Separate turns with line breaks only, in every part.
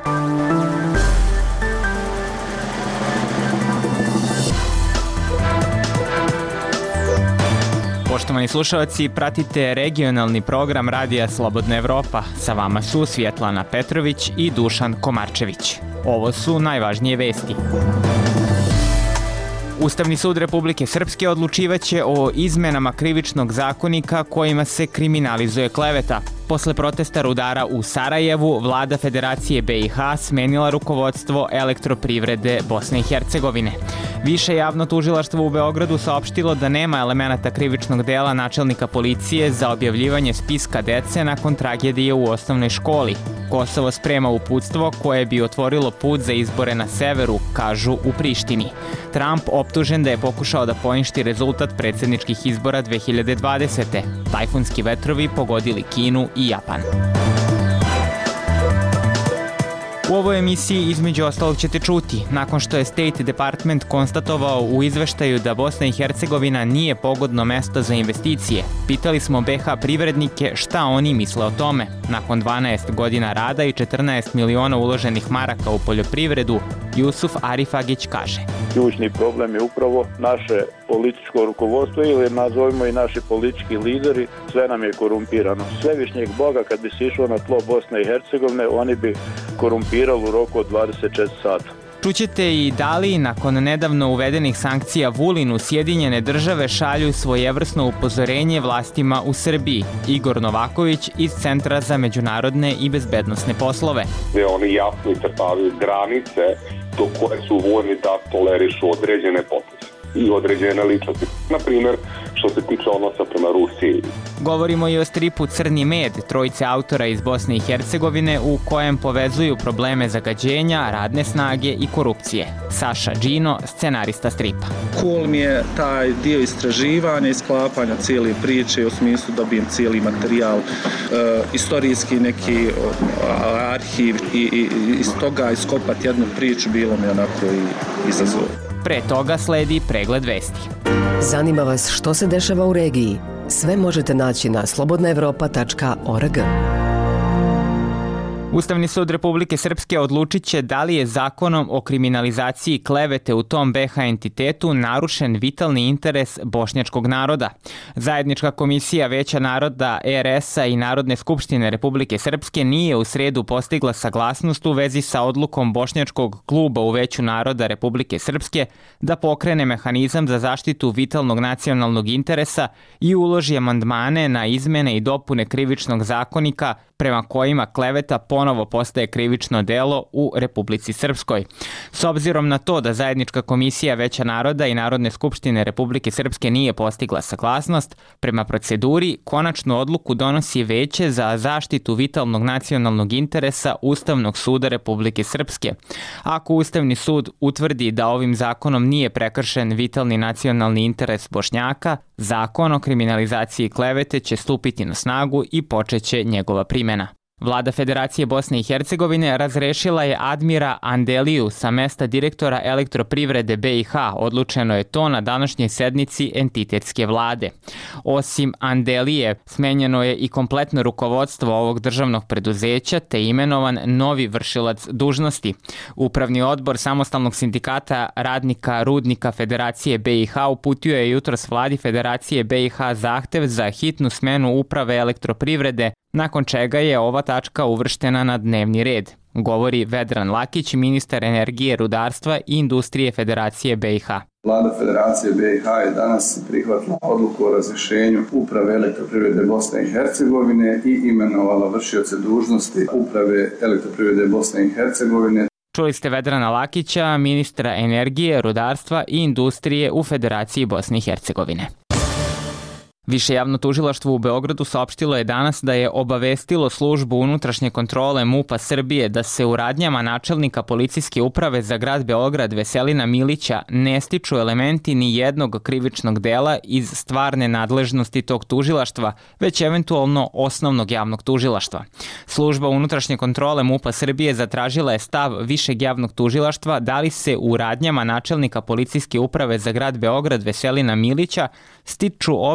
Poštovani slušalci, pratite regionalni program Radija Slobodna Evropa. Sa vama su Svjetlana Petrović i Dušan Komarčević. Ovo su najvažnije vesti. Ustavni sud Republike Srpske odlučivaće o izmenama krivičnog zakonika kojima se kriminalizuje kleveta. Posle protesta rudara u Sarajevu, vlada Federacije BiH smenila rukovodstvo Elektroprivrede Bosne i Hercegovine. Više javno tužilaštvo u Beogradu saopštilo da nema elemenata krivičnog dela načelnika policije za objavljivanje spiska dece nakon tragedije u osnovnoj školi. Kosovo sprema uputstvo koje bi otvorilo put za izbore na severu, kažu u Prištini. Trump optužen da je pokušao da poništi rezultat predsjedničkih izbora 2020. Tajfunski vetrovi pogodili Kinu i Japan. U ovoj emisiji između ostalog ćete čuti, nakon što je State Department konstatovao u izveštaju da Bosna i Hercegovina nije pogodno mesto za investicije, pitali smo BiH privrednike šta oni misle o tome. Nakon 12 godina rada i 14 miliona uloženih maraka u poljoprivredu, Jusuf Arifagić kaže:
Ključni problem je upravo naše političko rukovodstvo ili nazovimo i naši politički lideri, sve nam je korumpirano. Svevišnjeg Boga kad bi se išlo na tlo Bosne i Hercegovine, oni bi korumpirali u roku od 24 sata.
Čućete i da li nakon nedavno uvedenih sankcija Vulinu Sjedinjene države šalju svojevrsno upozorenje vlastima u Srbiji. Igor Novaković iz Centra za međunarodne i bezbednosne poslove.
Oni jasno iscrtavaju granice do koje su voljni da tolerišu određene poteze i određene ličnosti. Na primjer, što se tiče odnosa prema Rusiji.
Govorimo i o stripu Crni med, trojice autora iz Bosne i Hercegovine u kojem povezuju probleme zagađenja, radne snage i korupcije. Saša Džino, scenarista stripa.
Cool mi je taj dio istraživanja i sklapanja cijele priče, u smislu dobijem cijeli materijal, istorijski neki arhiv i iz toga iskopati jednu priču bilo mi onako i izazov.
Pre toga sledi pregled vesti.
Zanima vas što se dešava u regiji? Sve možete naći na slobodnaevropa.org.
Ustavni sud Republike Srpske odlučit će da li je zakonom o kriminalizaciji klevete u tom BiH entitetu narušen vitalni interes bošnjačkog naroda. Zajednička komisija Veća naroda RS-a i Narodne skupštine Republike Srpske nije u sredu postigla saglasnost u vezi sa odlukom bošnjačkog kluba u Veću naroda Republike Srpske da pokrene mehanizam za zaštitu vitalnog nacionalnog interesa i uloži amandmane na izmene i dopune krivičnog zakonika prema kojima kleveta ponovo postaje krivično delo u Republici Srpskoj. S obzirom na to da Zajednička komisija Veća naroda i Narodne skupštine Republike Srpske nije postigla saglasnost, prema proceduri konačnu odluku donosi Veće za zaštitu vitalnog nacionalnog interesa Ustavnog suda Republike Srpske. Ako Ustavni sud utvrdi da ovim zakonom nije prekršen vitalni nacionalni interes Bošnjaka, zakon o kriminalizaciji klevete će stupiti na snagu i počeće njegova primjena. Vlada Federacije Bosne i Hercegovine razrešila je Admira Andeliju sa mesta direktora Elektroprivrede BiH. Odlučeno je to na današnjoj sednici entitetske vlade. Osim Andelije, smenjeno je i kompletno rukovodstvo ovog državnog preduzeća te imenovan novi vršilac dužnosti. Upravni odbor Samostalnog sindikata radnika Rudnika Federacije BiH uputio je jutros vladi Federacije BiH zahtev za hitnu smenu uprave Elektroprivrede, nakon čega je ova tačka uvrštena na dnevni red, govori Vedran Lakić, ministar energije, rudarstva i industrije Federacije BiH.
Vlada Federacije BiH je danas prihvatila odluku o razrješenju uprave Elektroprivrede Bosne i Hercegovine i imenovala vršioce dužnosti uprave Elektroprivrede Bosne i Hercegovine.
Čuli ste Vedrana Lakića, ministra energije, rudarstva i industrije u Federaciji Bosne i Hercegovine. Više javno tužilaštvo u Beogradu saopštilo je danas da je obavestilo službu unutrašnje kontrole MUP-a Srbije da se u radnjama načelnika policijske uprave za grad Beograd Veselina Milića ne stiču elementi ni jednog krivičnog dela iz stvarne nadležnosti tog tužilaštva, već eventualno osnovnog javnog tužilaštva. Služba unutrašnje kontrole MUP-a Srbije zatražila je stav višeg javnog tužilaštva da li se u radnjama načelnika policijske uprave za grad Beograd Veselina Milića stiču obeležja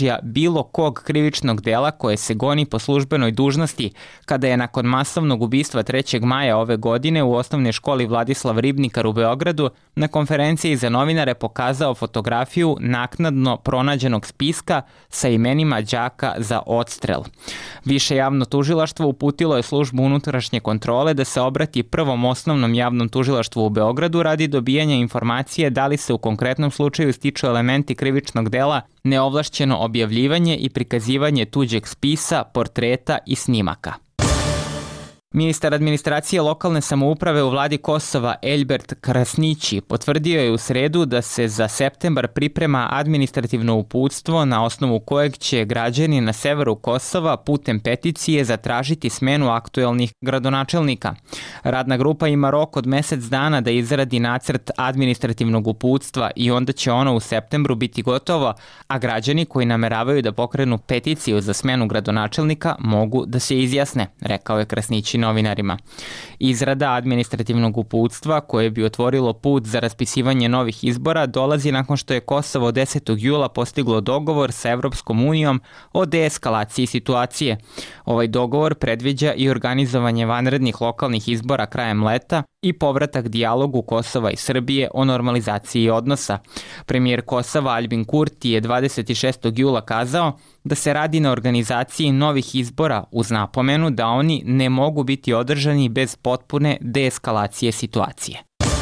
slučaja bilo kog krivičnog dela koje se goni po službenoj dužnosti, kada je nakon masovnog ubistva 3. maja ove godine u osnovnoj školi Vladislav Ribnikar u Beogradu na konferenciji za novinare pokazao fotografiju naknadno pronađenog spiska sa imenima đaka za odstrel. Više javno tužilaštvo uputilo je službu unutrašnje kontrole da se obrati Prvom osnovnom javnom tužilaštvu u Beogradu radi dobijanja informacije da li se u konkretnom slučaju stiču elementi krivičnog dela neovlašćeno objavljivanje i prikazivanje tuđeg spisa, portreta i snimaka. Ministar administracije lokalne samouprave u vladi Kosova Elbert Krasnići potvrdio je u sredu da se za septembar priprema administrativno uputstvo na osnovu kojeg će građani na severu Kosova putem peticije zatražiti smenu aktuelnih gradonačelnika. Radna grupa ima rok od mesec dana da izradi nacrt administrativnog uputstva i onda će ono u septembru biti gotovo, a građani koji nameravaju da pokrenu peticiju za smenu gradonačelnika mogu da se izjasne, rekao je Krasnići novinarima. Izrada administrativnog uputstva koje bi otvorilo put za raspisivanje novih izbora dolazi nakon što je Kosovo 10. jula postiglo dogovor sa Evropskom unijom o deeskalaciji situacije. Ovaj dogovor predviđa i organizovanje vanrednih lokalnih izbora krajem leta i povratak dijalogu Kosova i Srbije o normalizaciji odnosa. Premijer Kosova Albin Kurti je 26. jula kazao da se radi na organizaciji novih izbora uz napomenu da oni ne mogu biti održani bez potpune deeskalacije situacije.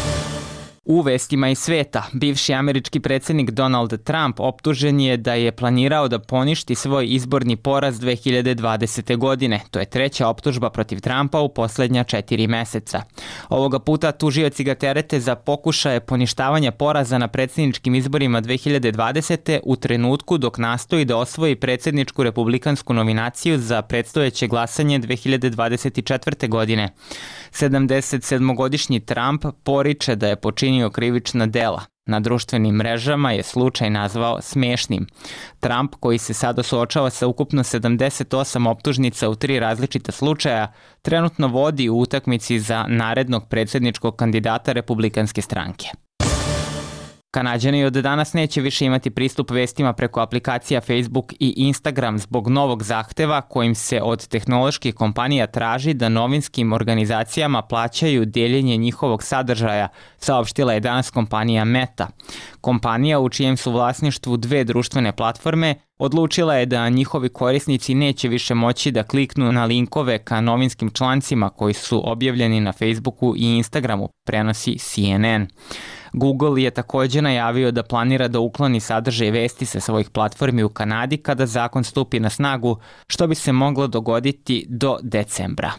U vestima iz sveta, bivši američki predsjednik Donald Trump optužen je da je planirao da poništi svoj izborni poraz 2020. godine. To je treća optužba protiv Trumpa u posljednja 4 meseca. Ovoga puta tužioci ga terete za pokušaje poništavanja poraza na predsjedničkim izborima 2020. u trenutku dok nastoji da osvoji predsjedničku republikansku nominaciju za predstojeće glasanje 2024. godine. 77-godišnji Trump poriče da je počinio krivična dela. Na društvenim mrežama je slučaj nazvao smešnim. Trump, koji se sada suočava sa ukupno 78 optužnica u 3 različita slučaja, trenutno vodi u utakmici za narednog predsjedničkog kandidata republikanske stranke. Kanađani od danas neće više imati pristup vestima preko aplikacija Facebook i Instagram zbog novog zahteva kojim se od tehnoloških kompanija traži da novinskim organizacijama plaćaju deljenje njihovog sadržaja, saopštila je danas kompanija Meta. Kompanija u čijem su vlasništvu 2 društvene platforme odlučila je da njihovi korisnici neće više moći da kliknu na linkove ka novinskim člancima koji su objavljeni na Facebooku i Instagramu, prenosi CNN. Google je također najavio da planira da ukloni sadržaj vesti sa svojih platformi u Kanadi kada zakon stupi na snagu, što bi se moglo dogoditi do decembra.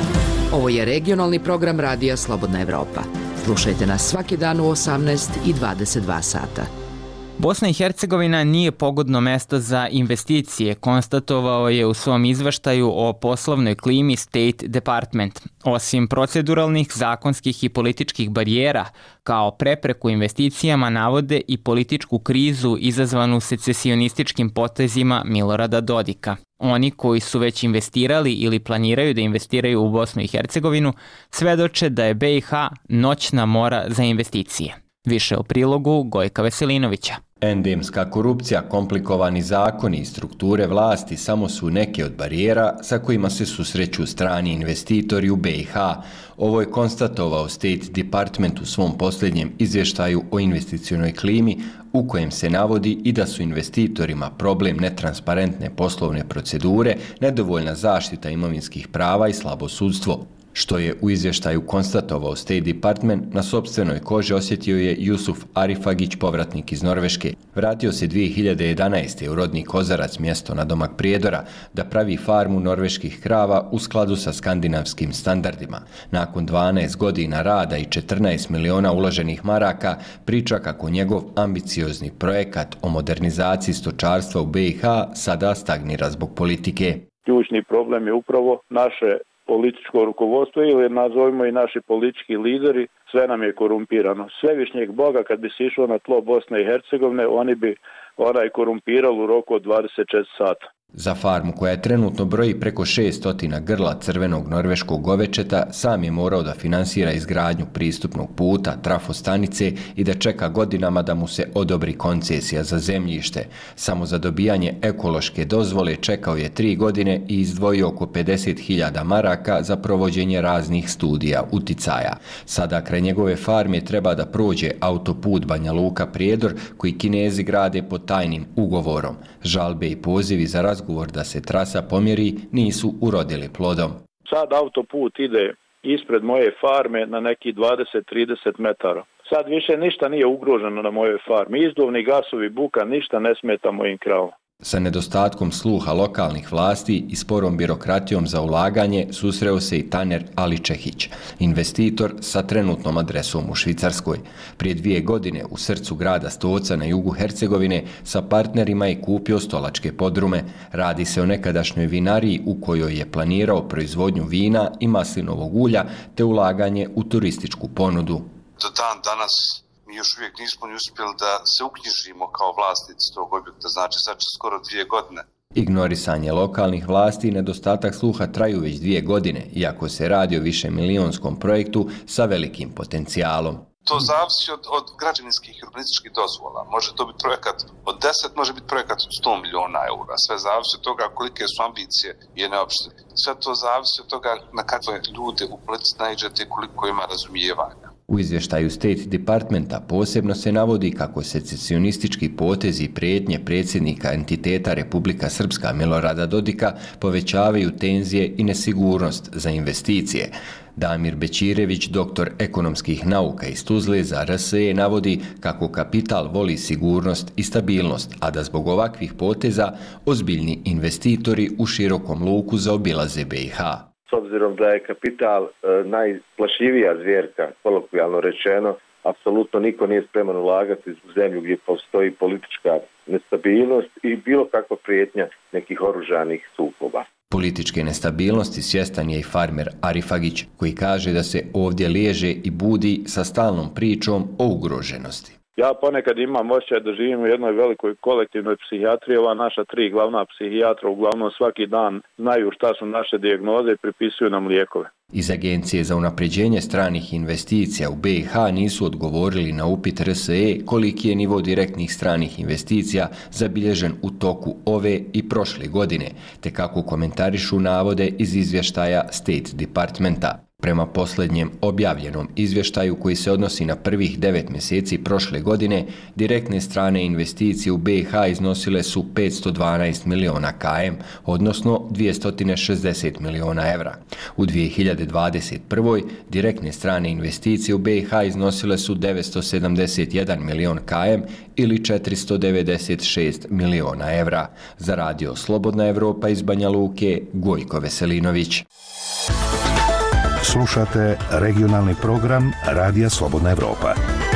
Ovo je regionalni program Radija Slobodna Evropa. Slušajte nas svaki dan u 18 i 22 sata.
Bosna i Hercegovina nije pogodno mesto za investicije, konstatovao je u svom izveštaju o poslovnoj klimi State Department. Osim proceduralnih, zakonskih i političkih barijera, kao prepreku investicijama navode i političku krizu izazvanu secesionističkim potezima Milorada Dodika. Oni koji su već investirali ili planiraju da investiraju u Bosnu i Hercegovinu svedoče da je BiH noćna mora za investicije. Više o prilogu Gojka Veselinovića.
Endemska korupcija, komplikovani zakoni i strukture vlasti samo su neke od barijera sa kojima se susreću strani investitori u BiH. Ovo je konstatovao State Department u svom posljednjem izvještaju o investicionoj klimi, u kojem se navodi i da su investitorima problem netransparentne poslovne procedure, nedovoljna zaštita imovinskih prava i slabo sudstvo. Što je u izvještaju konstatovao State Department, na sopstvenoj koži osjetio je Jusuf Arifagić, povratnik iz Norveške. Vratio se 2011. u rodni Kozarac, mjesto nadomak Prijedora, da pravi farmu norveških krava u skladu sa skandinavskim standardima. Nakon 12 godina rada i 14 miliona uloženih maraka, priča kako njegov ambiciozni projekat o modernizaciji stočarstva u BiH sada stagnira zbog politike.
Ključni problem je upravo naše političko rukovodstvo ili nazovimo i naši politički lideri, sve nam je korumpirano. Svevišnjeg Boga kad bi se išlo na tlo Bosne i Hercegovine, oni bi korumpirali u roku od 24 sata.
Za farmu koja je trenutno broji preko 600 grla crvenog norveškog govečeta, sam je morao da finansira izgradnju pristupnog puta, trafostanice i da čeka godinama da mu se odobri koncesija za zemljište. Samo za dobijanje ekološke dozvole čekao je 3 godine i izdvojio oko 50.000 maraka za provođenje raznih studija uticaja. Sada kraj njegove farme treba da prođe autoput Banja Luka-Prijedor koji Kinezi grade pod tajnim ugovorom. Žalbe i pozivi za razgovor da se trasa pomjeri nisu urodili plodom.
Sad autoput ide ispred moje farme na neki 20-30 metara. Sad više ništa nije ugroženo na mojoj farmi. Izduvni gasovi, buka, ništa ne smeta mojim kravama.
Sa nedostatkom sluha lokalnih vlasti i sporom birokratijom za ulaganje susreo se i Taner Aličehić, investitor sa trenutnom adresom u Švicarskoj. Prije 2 godine u srcu grada Stoca na jugu Hercegovine sa partnerima je kupio stolačke podrume. Radi se o nekadašnjoj vinariji u kojoj je planirao proizvodnju vina i maslinovog ulja te ulaganje u turističku ponudu.
Do dan danas mi još uvijek nismo ni uspjeli da se uknjižimo kao vlasnici tog objekta, znači sad će skoro 2 godine.
Ignorisanje lokalnih vlasti i nedostatak sluha traju već 2 godine, iako se radi o višemilijonskom projektu sa velikim potencijalom.
To zavisi od građevinskih i urbanističkih dozvola. Može to biti projekat od 10, može biti projekat od 100 miliona eura. Sve zavisi od toga kolike su ambicije i neopšte. Sve to zavisi od toga na kakve ljude u politici naiđete i koliko ima razumijevanja.
U izvještaju State Departmenta posebno se navodi kako secesionistički potezi i prijetnje predsjednika entiteta Republika Srpska Milorada Dodika povećavaju tenzije i nesigurnost za investicije. Damir Bećirević, doktor ekonomskih nauka iz Tuzle za RSE, navodi kako kapital voli sigurnost i stabilnost, a da zbog ovakvih poteza ozbiljni investitori u širokom luku zaobilaze BiH.
S obzirom da je kapital najplašljivija zvjerka, kolokvijalno rečeno, apsolutno niko nije spreman ulagati u zemlju gdje postoji politička nestabilnost i bilo kakva prijetnja nekih oružanih sukoba.
Političke nestabilnosti svjestan je i farmer Arifagić, koji kaže da se ovdje liježe i budi sa stalnom pričom o ugroženosti.
Ja ponekad imam osjećaj da živim u jednoj velikoj kolektivnoj psihijatriji. Ova naša 3 glavna psihijatra uglavnom svaki dan znaju šta su naše dijagnoze i pripisuju nam lijekove.
Iz Agencije za unapređenje stranih investicija u BiH nisu odgovorili na upit RSE koliki je nivo direktnih stranih investicija zabilježen u toku ove i prošle godine, te kako komentarišu navode iz izvještaja State Departmenta. Prema posljednjem objavljenom izvještaju koji se odnosi na prvih 9 mjeseci prošle godine, direktne strane investicije u BiH iznosile su 512 miliona km, odnosno 260 miliona evra. U 2021. direktne strane investicije u BiH iznosile su 971 milion km ili 496 miliona evra. Za radio Slobodna Evropa iz Banja Luke, Gojko Veselinović.
Slušate regionalni program Radija Slobodna Evropa.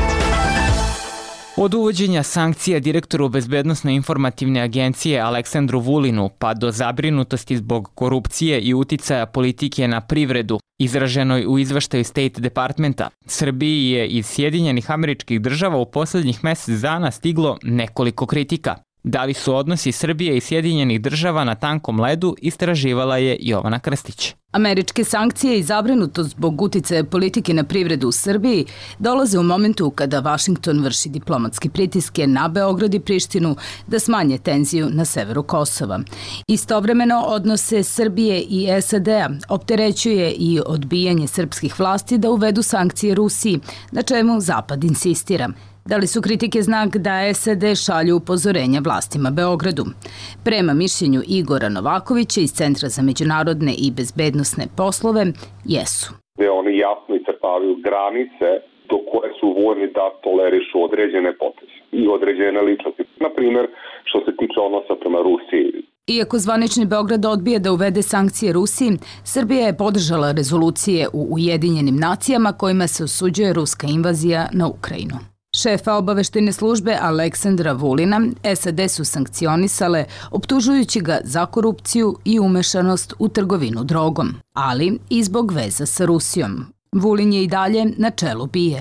Od uvođenja sankcija direktoru Bezbednosno-informativne agencije Aleksandru Vulinu pa do zabrinutosti zbog korupcije i uticaja politike na privredu, izraženoj u izveštaju State Departmenta, Srbiji je iz Sjedinjenih Američkih Država u posljednjih mjesec dana stiglo nekoliko kritika. Da li su odnosi Srbije i Sjedinjenih Država na tankom ledu, istraživala je Jovana Krstić.
Američke sankcije i zabrinutost zbog uticaja politike na privredu u Srbiji dolaze u momentu kada Vašington vrši diplomatske pritiske na Beograd i Prištinu da smanje tenziju na severu Kosova. Istovremeno odnose Srbije i SAD-a opterećuje i odbijanje srpskih vlasti da uvedu sankcije Rusiji, na čemu Zapad insistira. Da li su kritike znak da SAD šalju upozorenja vlastima Beogradu? Prema mišljenju Igora Novakovića iz Centra za međunarodne i bezbednosne poslove, jesu.
Oni jasno iscrtavaju granice do koje su voljni da tolerišu određene poteze i određene ličnosti. Na primjer, što se tiče odnosa prema Rusiji.
Iako zvanični Beograd odbije da uvede sankcije Rusiji, Srbija je podržala rezolucije u Ujedinjenim nacijama kojima se osuđuje ruska invazija na Ukrajinu. Šefa obaveštajne službe Aleksandra Vulina SAD su sankcionisale, optužujući ga za korupciju i umešanost u trgovinu drogom, ali i zbog veza sa Rusijom. Vulin je i dalje na čelu BIA.
Za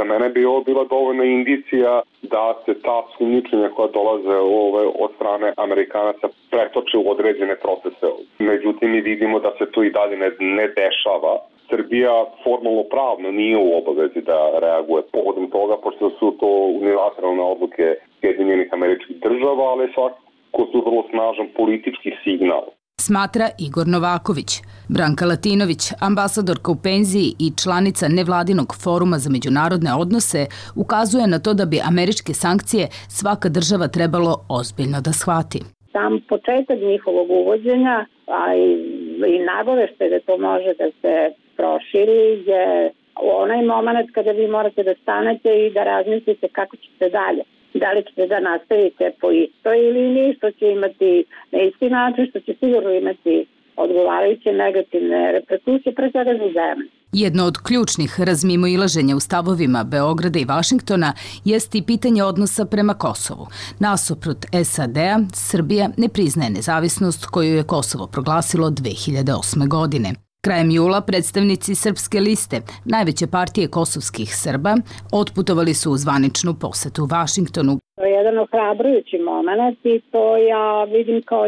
mene bi ovo bila dovoljna indicija da se ta sumnjičenja koja dolaze od strane Amerikanaca pretoče u određene procese. Međutim, mi vidimo da se to i dalje ne dešava. Srbija formalno pravno nije u obavezi da reaguje povodom toga, pošto su to unilateralne odluke Sjedinjenih Američkih Država, ali svakako su vrlo snažan politički signal.
Smatra Igor Novaković. Branka Latinović, ambasadorka u penziji i članica nevladinog foruma za međunarodne odnose, ukazuje na to da bi američke sankcije svaka država trebalo ozbiljno da shvati.
Sam početak njihovog uvođenja, a i nagoveštaj da to može da se proširi, je onaj moment kada vi morate da stanete i da razmislite kako ćete dalje. Da li ćete da nastavite po istoj liniji, što će imati na isti način, što će sigurno imati odgovarajuće negativne reperkusije, pre svega za zemlju.
Jedno od ključnih razmimoilaženja u stavovima Beograda i Vašingtona jest i pitanje odnosa prema Kosovu. Nasuprot SAD-a, Srbija ne priznaje nezavisnost koju je Kosovo proglasilo 2008. godine. Krajem jula predstavnici Srpske liste, najveće partije kosovskih Srba, otputovali su u zvaničnu posetu Vašingtonu.
To je jedan ohrabrujući moment i to ja vidim kao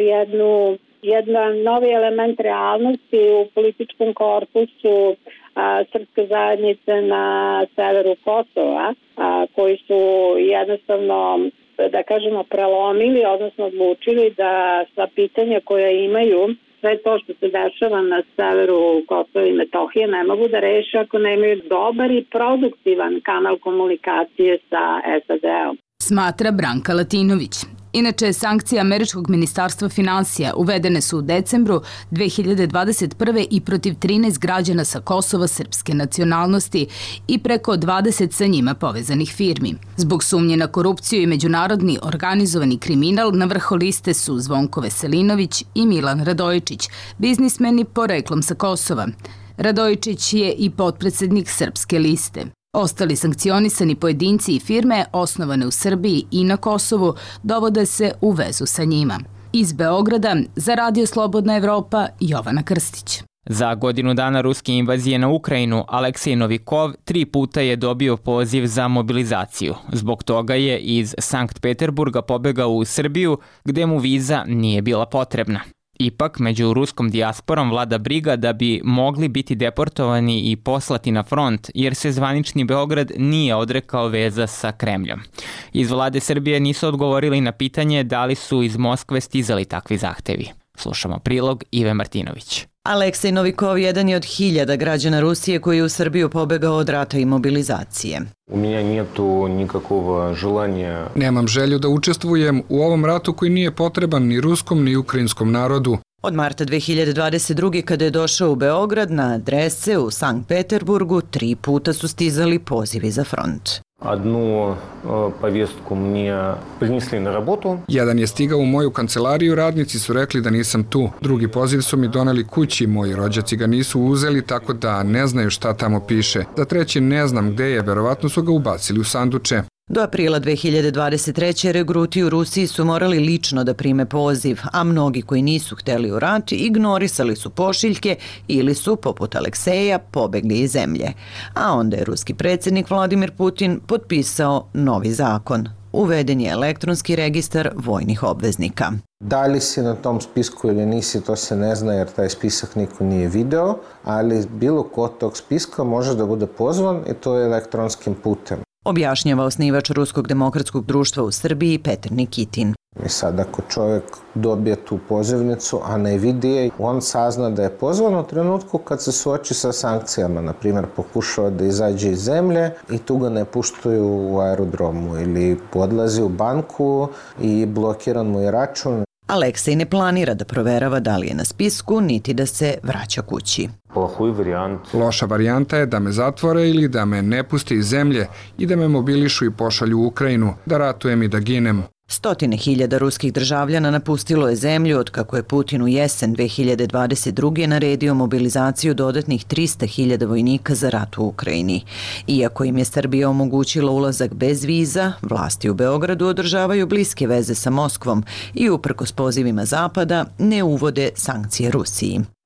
jedan novi element realnosti u političkom korpusu srpske zajednice na severu Kosova, koji su jednostavno, da kažemo, prelomili, odnosno odlučili da sva pitanja koja imaju, sve to što se dešava na severu Kosova i Metohije, ne mogu da reše ako nemaju dobar i produktivan kanal komunikacije sa SAD-om.
Smatra Branka Latinović. Inače, sankcije američkog ministarstva finansija uvedene su u decembru 2021. i protiv 13 građana sa Kosova srpske nacionalnosti i preko 20 sa njima povezanih firmi. Zbog sumnje na korupciju i međunarodni organizovani kriminal na vrhu liste su Zvonko Veselinović i Milan Radojičić, biznismeni poreklom sa Kosova. Radojičić je i potpredsednik Srpske liste. Ostali sankcionisani pojedinci i firme osnovane u Srbiji i na Kosovu dovode se u vezu sa njima. Iz Beograda za Radio Slobodna Evropa, Jovana Krstić.
Za godinu dana ruske invazije na Ukrajinu, Aleksej Novikov 3 puta je dobio poziv za mobilizaciju. Zbog toga je iz Sankt Peterburga pobegao u Srbiju, gde mu viza nije bila potrebna. Ipak, među ruskom dijasporom vlada briga da bi mogli biti deportovani i poslati na front, jer se zvanični Beograd nije odrekao veza sa Kremljom. Iz vlade Srbije nisu odgovorili na pitanje da li su iz Moskve stizali takvi zahtevi. Slušamo prilog Ive Martinović.
Aleksej Novikov jedan je od 1000 građana Rusije koji je u Srbiju pobegao od rata i mobilizacije.
Nemam želju da učestvujem u ovom ratu koji nije potreban ni ruskom ni ukrajinskom narodu.
Od marta 2022. kada je došao u Beograd na adrese u Sankt Peterburgu 3 puta su stizali pozivi za front.
Jedan je stigao u moju kancelariju, radnici su rekli da nisam tu. Drugi poziv su mi doneli kući, moji rođaci ga nisu uzeli, tako da ne znaju šta tamo piše. Za treći ne znam gde je, verovatno su ga ubacili u sanduče.
Do aprila 2023. regruti u Rusiji su morali lično da prime poziv, a mnogi koji nisu hteli u rat ignorisali su pošiljke ili su, poput Alekseja, pobegli iz zemlje. A onda je ruski predsjednik Vladimir Putin potpisao novi zakon. Uveden je elektronski registar vojnih obveznika.
Da li si na tom spisku ili nisi, to se ne zna jer taj spisak niko nije video, ali bilo ko tog spiska može da bude pozvan i to je elektronskim putem.
Objašnjava osnivač Ruskog demokratskog društva u Srbiji Petar Nikitin.
I sad ako čovjek dobije tu pozivnicu, a ne vidi je, on sazna da je pozvan u trenutku kad se suoči sa sankcijama. Naprimjer, pokušava da izađe iz zemlje i tu ga ne puštaju u aerodromu ili odlazi u banku i blokiran mu je račun.
Aleksej ne planira da proverava da li je na spisku, niti da se vraća kući.
Loša varijanta je da me zatvore ili da me ne puste iz zemlje i da me mobilišu i pošalju u Ukrajinu, da ratujem i da ginem.
100.000 ruskih državljana napustilo je zemlju od kako je Putin u jesen 2022. naredio mobilizaciju dodatnih 300.000 vojnika za rat u Ukrajini. Iako im je Srbija omogućila ulazak bez viza, vlasti u Beogradu održavaju bliske veze sa Moskvom i uprkos pozivima Zapada ne uvode sankcije Rusiji.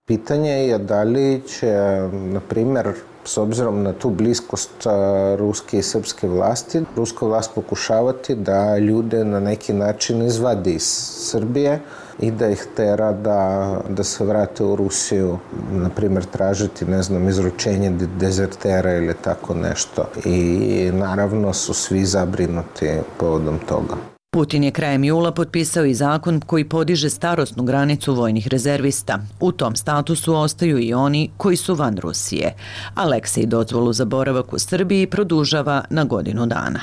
Pitanje je da li će, na primjer, s obzirom na tu bliskost ruske i srpske vlasti, ruska vlast pokušavati da ljude na neki način izvadi iz Srbije i da ih tera da se vrate u Rusiju, na primjer tražiti, izručenje dezertera ili tako nešto. I naravno su svi zabrinuti povodom toga.
Putin je krajem jula potpisao i zakon koji podiže starosnu granicu vojnih rezervista. U tom statusu ostaju i oni koji su van Rusije. Aleksej dozvolu za boravak u Srbiji produžava na godinu dana.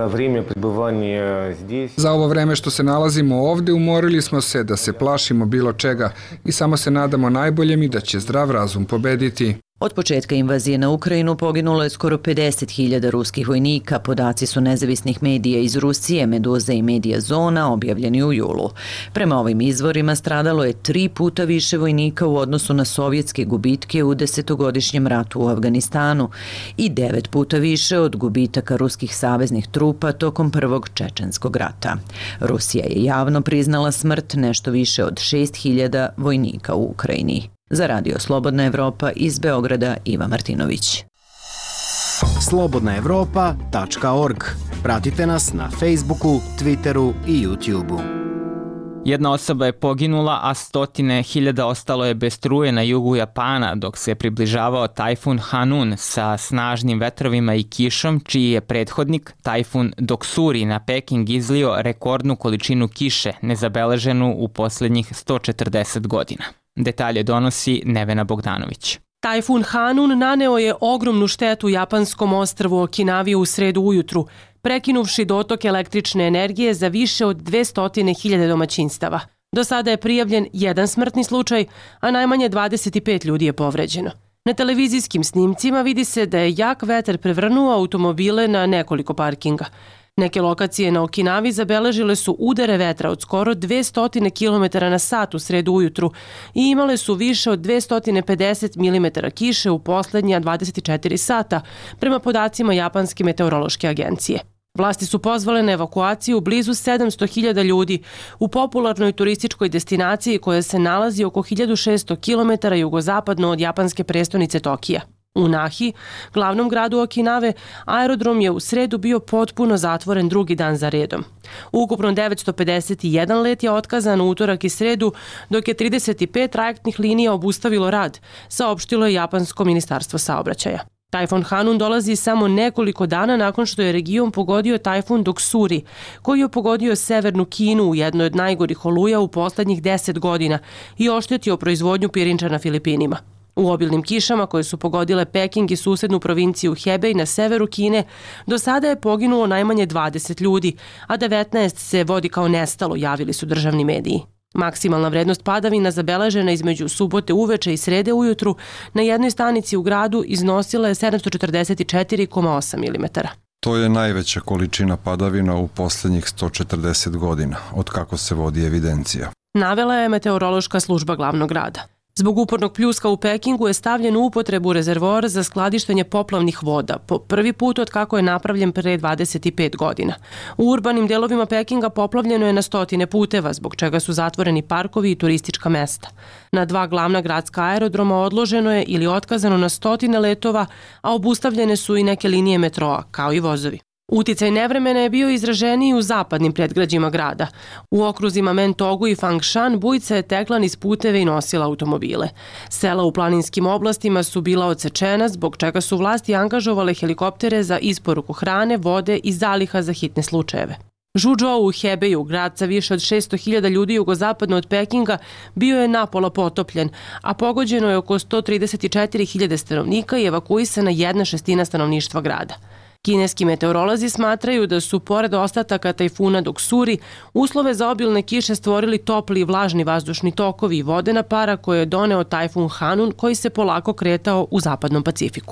Za ovo vreme što se nalazimo ovde, umorili smo se da se plašimo bilo čega i samo se nadamo najboljem i da će zdrav razum pobediti.
Od početka invazije na Ukrajinu poginulo je skoro 50.000 ruskih vojnika. Podaci su nezavisnih medija iz Rusije, Meduza i Medija Zona, objavljeni u julu. Prema ovim izvorima stradalo je 3 puta više vojnika u odnosu na sovjetske gubitke u 10-godišnjem ratu u Afganistanu i 9 puta više od gubitaka ruskih saveznih trupa tokom Prvog čečenskog rata. Rusija je javno priznala smrt nešto više od 6.000 vojnika u Ukrajini. Za Radio Slobodna Evropa iz Beograda, Iva Martinović.
slobodnaevropa.org. Pratite nas na Facebooku, Twitteru i YouTubeu.
Jedna osoba je poginula, a stotine hiljada ostalo je bez struje na jugu Japana dok se približavao tajfun Hanun sa snažnim vetrovima i kišom, čiji je prethodnik, tajfun Doksuri, na Peking izlio rekordnu količinu kiše, nezabeleženu u poslednjih 140 godina. Detalje donosi Nevena Bogdanović.
Tajfun Hanun naneo je ogromnu štetu japanskom ostrvu Okinavi u sredu ujutru, prekinuvši dotok električne energije za više od 200.000 domaćinstava. Do sada je prijavljen 1 smrtni slučaj, a najmanje 25 ljudi je povređeno. Na televizijskim snimcima vidi se da je jak vetar prevrnuo automobile na nekoliko parkinga. Neke lokacije na Okinavi zabeležile su udare vetra od skoro 200 km na sat u sredu ujutru i imale su više od 250 mm kiše u poslednja 24 sata, prema podacima Japanske meteorološke agencije. Vlasti su pozvale na evakuaciju blizu 700.000 ljudi u popularnoj turističkoj destinaciji koja se nalazi oko 1600 km jugozapadno od japanske prestonice Tokija. U Nahi, glavnom gradu Okinave, aerodrom je u sredu bio potpuno zatvoren drugi dan za redom. Ukupno 951 let je otkazan u utorak i sredu, dok je 35 trajektnih linija obustavilo rad, saopštilo je Japansko ministarstvo saobraćaja. Tajfun Hanun dolazi samo nekoliko dana nakon što je region pogodio tajfun Doksuri, koji je pogodio severnu Kinu u jednoj od najgorih oluja u poslednjih 10 godina i oštetio proizvodnju pirinča na Filipinima. U obilnim kišama koje su pogodile Peking i susednu provinciju Hebej na severu Kine, do sada je poginulo najmanje 20 ljudi, a 19 se vodi kao nestalo, javili su državni mediji. Maksimalna vrednost padavina zabeležena između subote uveče i srede ujutru na jednoj stanici u gradu iznosila je 744,8 mm.
To je najveća količina padavina u poslednjih 140 godina, od kako se vodi evidencija.
Navela je meteorološka služba glavnog grada. Zbog upornog pljuska u Pekingu je stavljen u upotrebu rezervoar za skladištenje poplavnih voda, po prvi put od kako je napravljen pre 25 godina. U urbanim delovima Pekinga poplavljeno je na stotine puteva, zbog čega su zatvoreni parkovi i turistička mesta. Na 2 glavna gradska aerodroma odloženo je ili otkazano na stotine letova, a obustavljene su i neke linije metroa, kao i vozovi. Uticaj nevremena je bio izraženiji u zapadnim predgrađima grada. U okruzima Mentogu i Fangshan bujica je tekla niz puteve i nosila automobile. Sela u planinskim oblastima su bila odsečena, zbog čega su vlasti angažovale helikoptere za isporuku hrane, vode i zaliha za hitne slučajeve. Žuzhou u Hebeju, grad sa više od 600.000 ljudi jugozapadno od Pekinga, bio je napola potopljen, a pogođeno je oko 134.000 stanovnika i evakuisana 1/6 stanovništva grada. Kineski meteorolozi smatraju da su, pored ostataka tajfuna Doksuri, uslove za obilne kiše stvorili topli i vlažni vazdušni tokovi i vodena para koje je doneo tajfun Hanun, koji se polako kretao u zapadnom Pacifiku.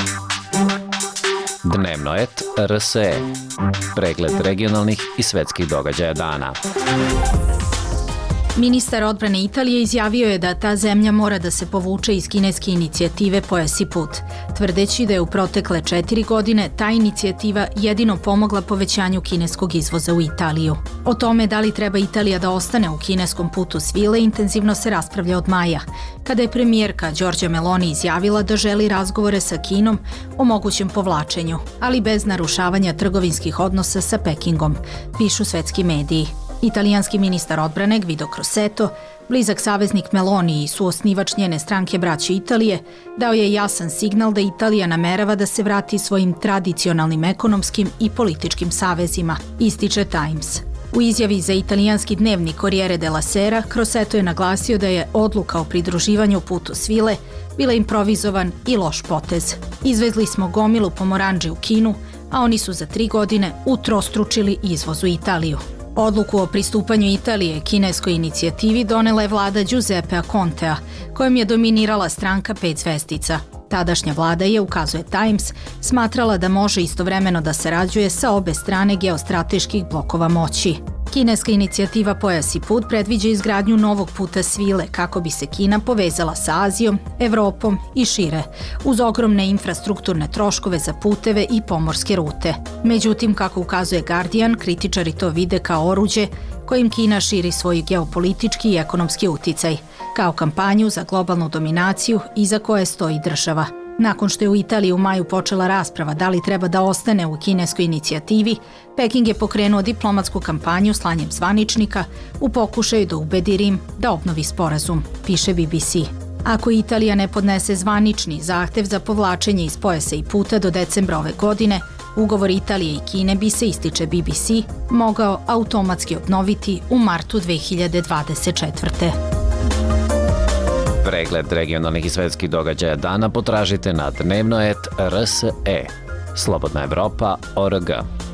Dnevnoet RSE. Pregled regionalnih i svetskih događaja dana.
Ministar odbrane Italije izjavio je da ta zemlja mora da se povuče iz kineske inicijative Pojas i put, tvrdeći da je u protekle 4 godine ta inicijativa jedino pomogla povećanju kineskog izvoza u Italiju. O tome da li treba Italija da ostane u kineskom putu svile intenzivno se raspravlja od maja, kada je premijerka Giorgia Meloni izjavila da želi razgovore sa Kinom o mogućem povlačenju, ali bez narušavanja trgovinskih odnosa sa Pekingom, pišu svetski mediji. Italijanski ministar odbrane Guido Crosetto, blizak saveznik Meloni i suosnivač njene stranke Braće Italije, dao je jasan signal da Italija namerava da se vrati svojim tradicionalnim ekonomskim i političkim savezima, ističe Times. U izjavi za italijanski dnevnik Corriere della Sera, Crosetto je naglasio da je odluka o pridruživanju putu svile bila improvizovan i loš potez. Izvezli smo gomilu pomoranđe u Kinu, a oni su za 3 godine utrostručili izvoz u Italiju. Odluku o pristupanju Italije kineskoj inicijativi donela je vlada Giuseppea Contea, kojom je dominirala stranka 5 zvezdica. Tadašnja vlada je, ukazuje Times, smatrala da može istovremeno da sarađuje sa obe strane geostrateških blokova moći. Kineska inicijativa Pojas i put predviđa izgradnju novog puta svile kako bi se Kina povezala sa Azijom, Evropom i šire, uz ogromne infrastrukturne troškove za puteve i pomorske rute. Međutim, kako ukazuje Guardian, kritičari to vide kao oruđe kojim Kina širi svoj geopolitički i ekonomski uticaj, kao kampanju za globalnu dominaciju iza koje stoji država. Nakon što je u Italiji u maju počela rasprava da li treba da ostane u kineskoj inicijativi, Peking je pokrenuo diplomatsku kampanju slanjem zvaničnika u pokušaju da ubedi Rim da obnovi sporazum, piše BBC. Ako Italija ne podnese zvanični zahtev za povlačenje iz pojasa i puta do decembra ove godine, ugovor Italije i Kine bi se, ističe BBC, mogao automatski obnoviti u martu 2024.
Pregled regionalnih i svetskih događaja dana potražite na dnevnoet.rse. Slobodna Evropa.org.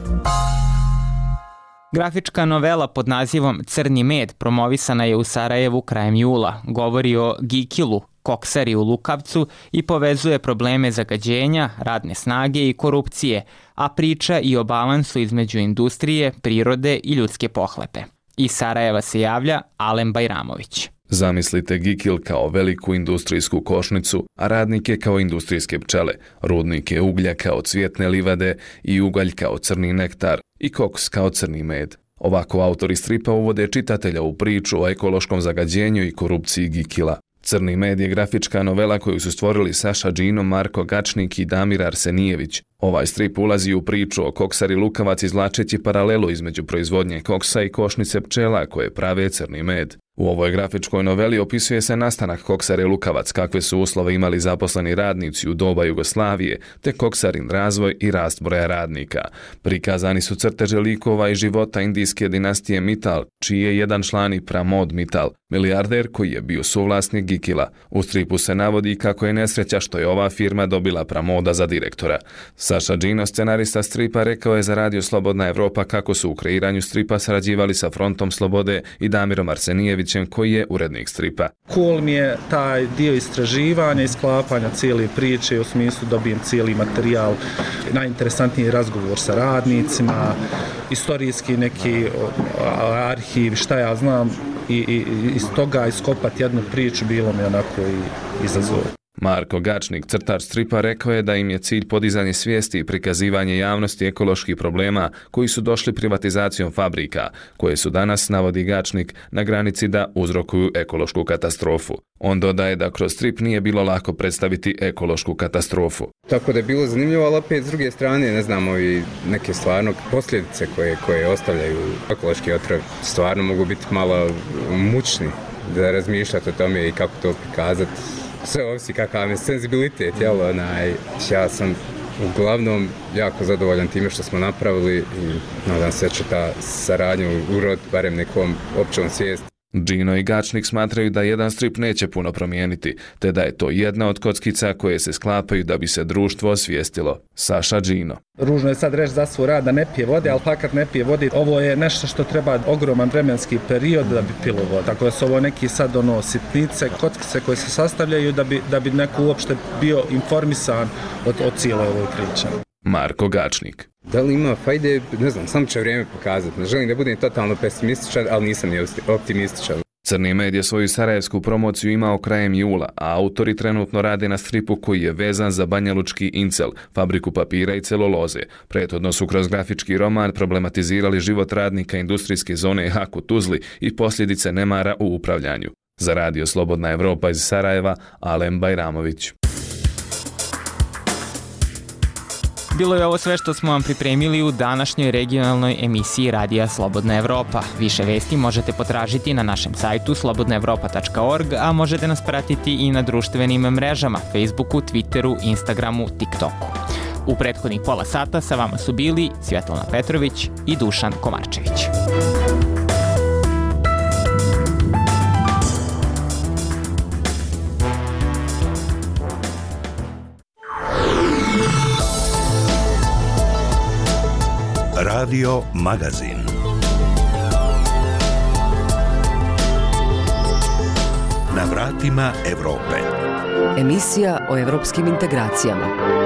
Grafička novela pod nazivom Crni med promovisana je u Sarajevu krajem jula. Govori o Gikilu, koksari u Lukavcu i povezuje probleme zagađenja, radne snage i korupcije, a priča i o balansu između industrije, prirode i ljudske pohlepe. Iz Sarajeva se javlja Alen Bajramović.
Zamislite Gikil kao veliku industrijsku košnicu, a radnike kao industrijske pčele, rudnike uglja kao cvjetne livade i ugalj kao crni nektar i koks kao crni med. Ovako autori stripa uvode čitatelja u priču o ekološkom zagađenju i korupciji Gikila. Crni med je grafička novela koju su stvorili Saša Džino, Marko Gačnik i Damir Arsenijević. Ovaj strip ulazi u priču o koksari Lukavac izvlačeći paralelu između proizvodnje koksa i košnice pčela koje prave crni med. U ovoj grafičkoj noveli opisuje se nastanak koksare Lukavac, kakve su uslove imali zaposleni radnici u doba Jugoslavije, te koksarin razvoj i rast broja radnika. Prikazani su crteže likova i života indijske dinastije Mittal, čiji je jedan član i Pramod Mittal, milijarder koji je bio suvlasnik Gikila. U stripu se navodi kako je nesreća što je ova firma dobila Pramoda za direktora. Saša Džino, scenarista stripa, rekao je za Radio Slobodna Evropa kako su u kreiranju stripa sarađivali sa Frontom Slobode i Damirom Arsenijevićem, koji je urednik stripa.
Cool mi je taj dio istraživanja i sklapanja cijele priče, u smislu dobijem cijeli materijal, najinteresantniji razgovor sa radnicima, istorijski neki arhiv, šta ja znam, i iz toga iskopati jednu priču bilo mi onako i izazov.
Marko Gačnik, crtač stripa, rekao je da im je cilj podizanje svijesti i prikazivanje javnosti ekoloških problema koji su došli privatizacijom fabrika, koje su danas, navodi Gačnik, na granici da uzrokuju ekološku katastrofu. On dodaje da kroz strip nije bilo lako predstaviti ekološku katastrofu.
Tako da je bilo zanimljivo, ali opet s druge strane, ne znam, ovi neke stvarno posljedice koje ostavljaju ekološki otrov stvarno mogu biti malo mučni da razmišljate o tome i kako to prikazati. Sve ovisi kakav je senzibilitet, jel, ja sam uglavnom jako zadovoljan time što smo napravili i nadam se da će ta saradnja uroditi barem nekom općom svijesti.
Džino i Gačnik smatraju da jedan strip neće puno promijeniti, te da je to jedna od kockica koje se sklapaju da bi se društvo osvijestilo. Saša Džino.
Ružno je sad reći za svoj rad da ne pije vode, ali fakat ne pije vode. Ovo je nešto što treba ogroman vremenski period da bi pilo vodu. Tako da su ovo neki sad sitnice, kockice koje se sastavljaju da bi neko uopšte bio informisan o cijeloj ovoj priči.
Marko Gačnik.
Da li ima fajde, ne znam, samo će vrijeme pokazati. Ne želim da budem totalno pesimističan, ali nisam ni optimističan.
Crni med je svoju sarajevsku promociju imao krajem jula, a autori trenutno rade na stripu koji je vezan za banjalučki Incel, fabriku papira i celuloze. Prethodno su kroz grafički roman problematizirali život radnika industrijske zone Hak u Tuzli i posljedice nemara u upravljanju. Za radio Slobodna Evropa iz Sarajeva, Alem Bajramović.
Bilo je ovo sve što smo vam pripremili u današnjoj regionalnoj emisiji Radija Slobodna Evropa. Više vesti možete potražiti na našem sajtu slobodnaevropa.org, a možete nas pratiti i na društvenim mrežama Facebooku, Twitteru, Instagramu, TikToku. U prethodnih pola sata sa vama su bili Svjetlana Petrović i Dušan Komarčević.
Radio Magazin. Na vratima Evrope.
Emisija o evropskim integracijama.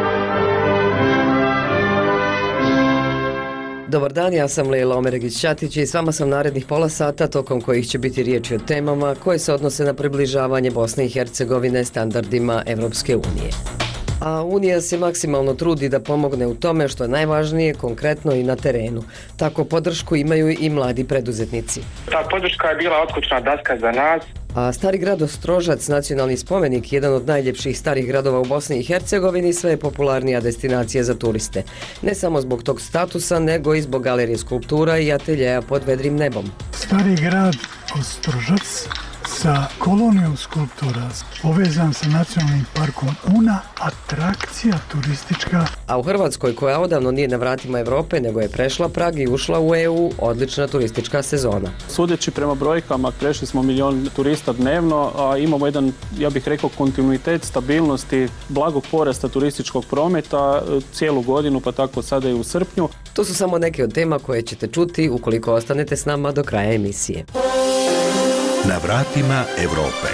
Dobar dan, ja sam Lejla Omeregić-Ćatić i s vama sam narednih pola sata, tokom kojih će biti riječi o temama koje se odnose na približavanje Bosne i Hercegovine standardima Evropske unije. A Unija se maksimalno trudi da pomogne u tome što je najvažnije, konkretno i na terenu. Tako podršku imaju i mladi preduzetnici.
Ta podrška je bila otkućna daska za nas.
A Stari grad Ostrožac, nacionalni spomenik, jedan od najljepših starih gradova u Bosni i Hercegovini, sve je popularnija destinacija za turiste. Ne samo zbog tog statusa, nego i zbog galerije skulptura i ateljeja pod vedrim nebom.
Stari grad Ostrožac sa kolonijom skulptura, povezan sa nacionalnim parkom Una, atrakcija turistička.
A u Hrvatskoj, koja odavno nije na vratima Evrope, nego je prešla prag i ušla u EU, odlična turistička sezona.
Sudeći prema brojkama, prešli smo 1 milion turista dnevno, a imamo jedan, ja bih rekao, kontinuitet stabilnosti, blagog porasta turističkog prometa cijelu godinu, pa tako sada i u srpnju.
To su samo neke od tema koje ćete čuti ukoliko ostanete s nama do kraja emisije.
Na vratima Evrope.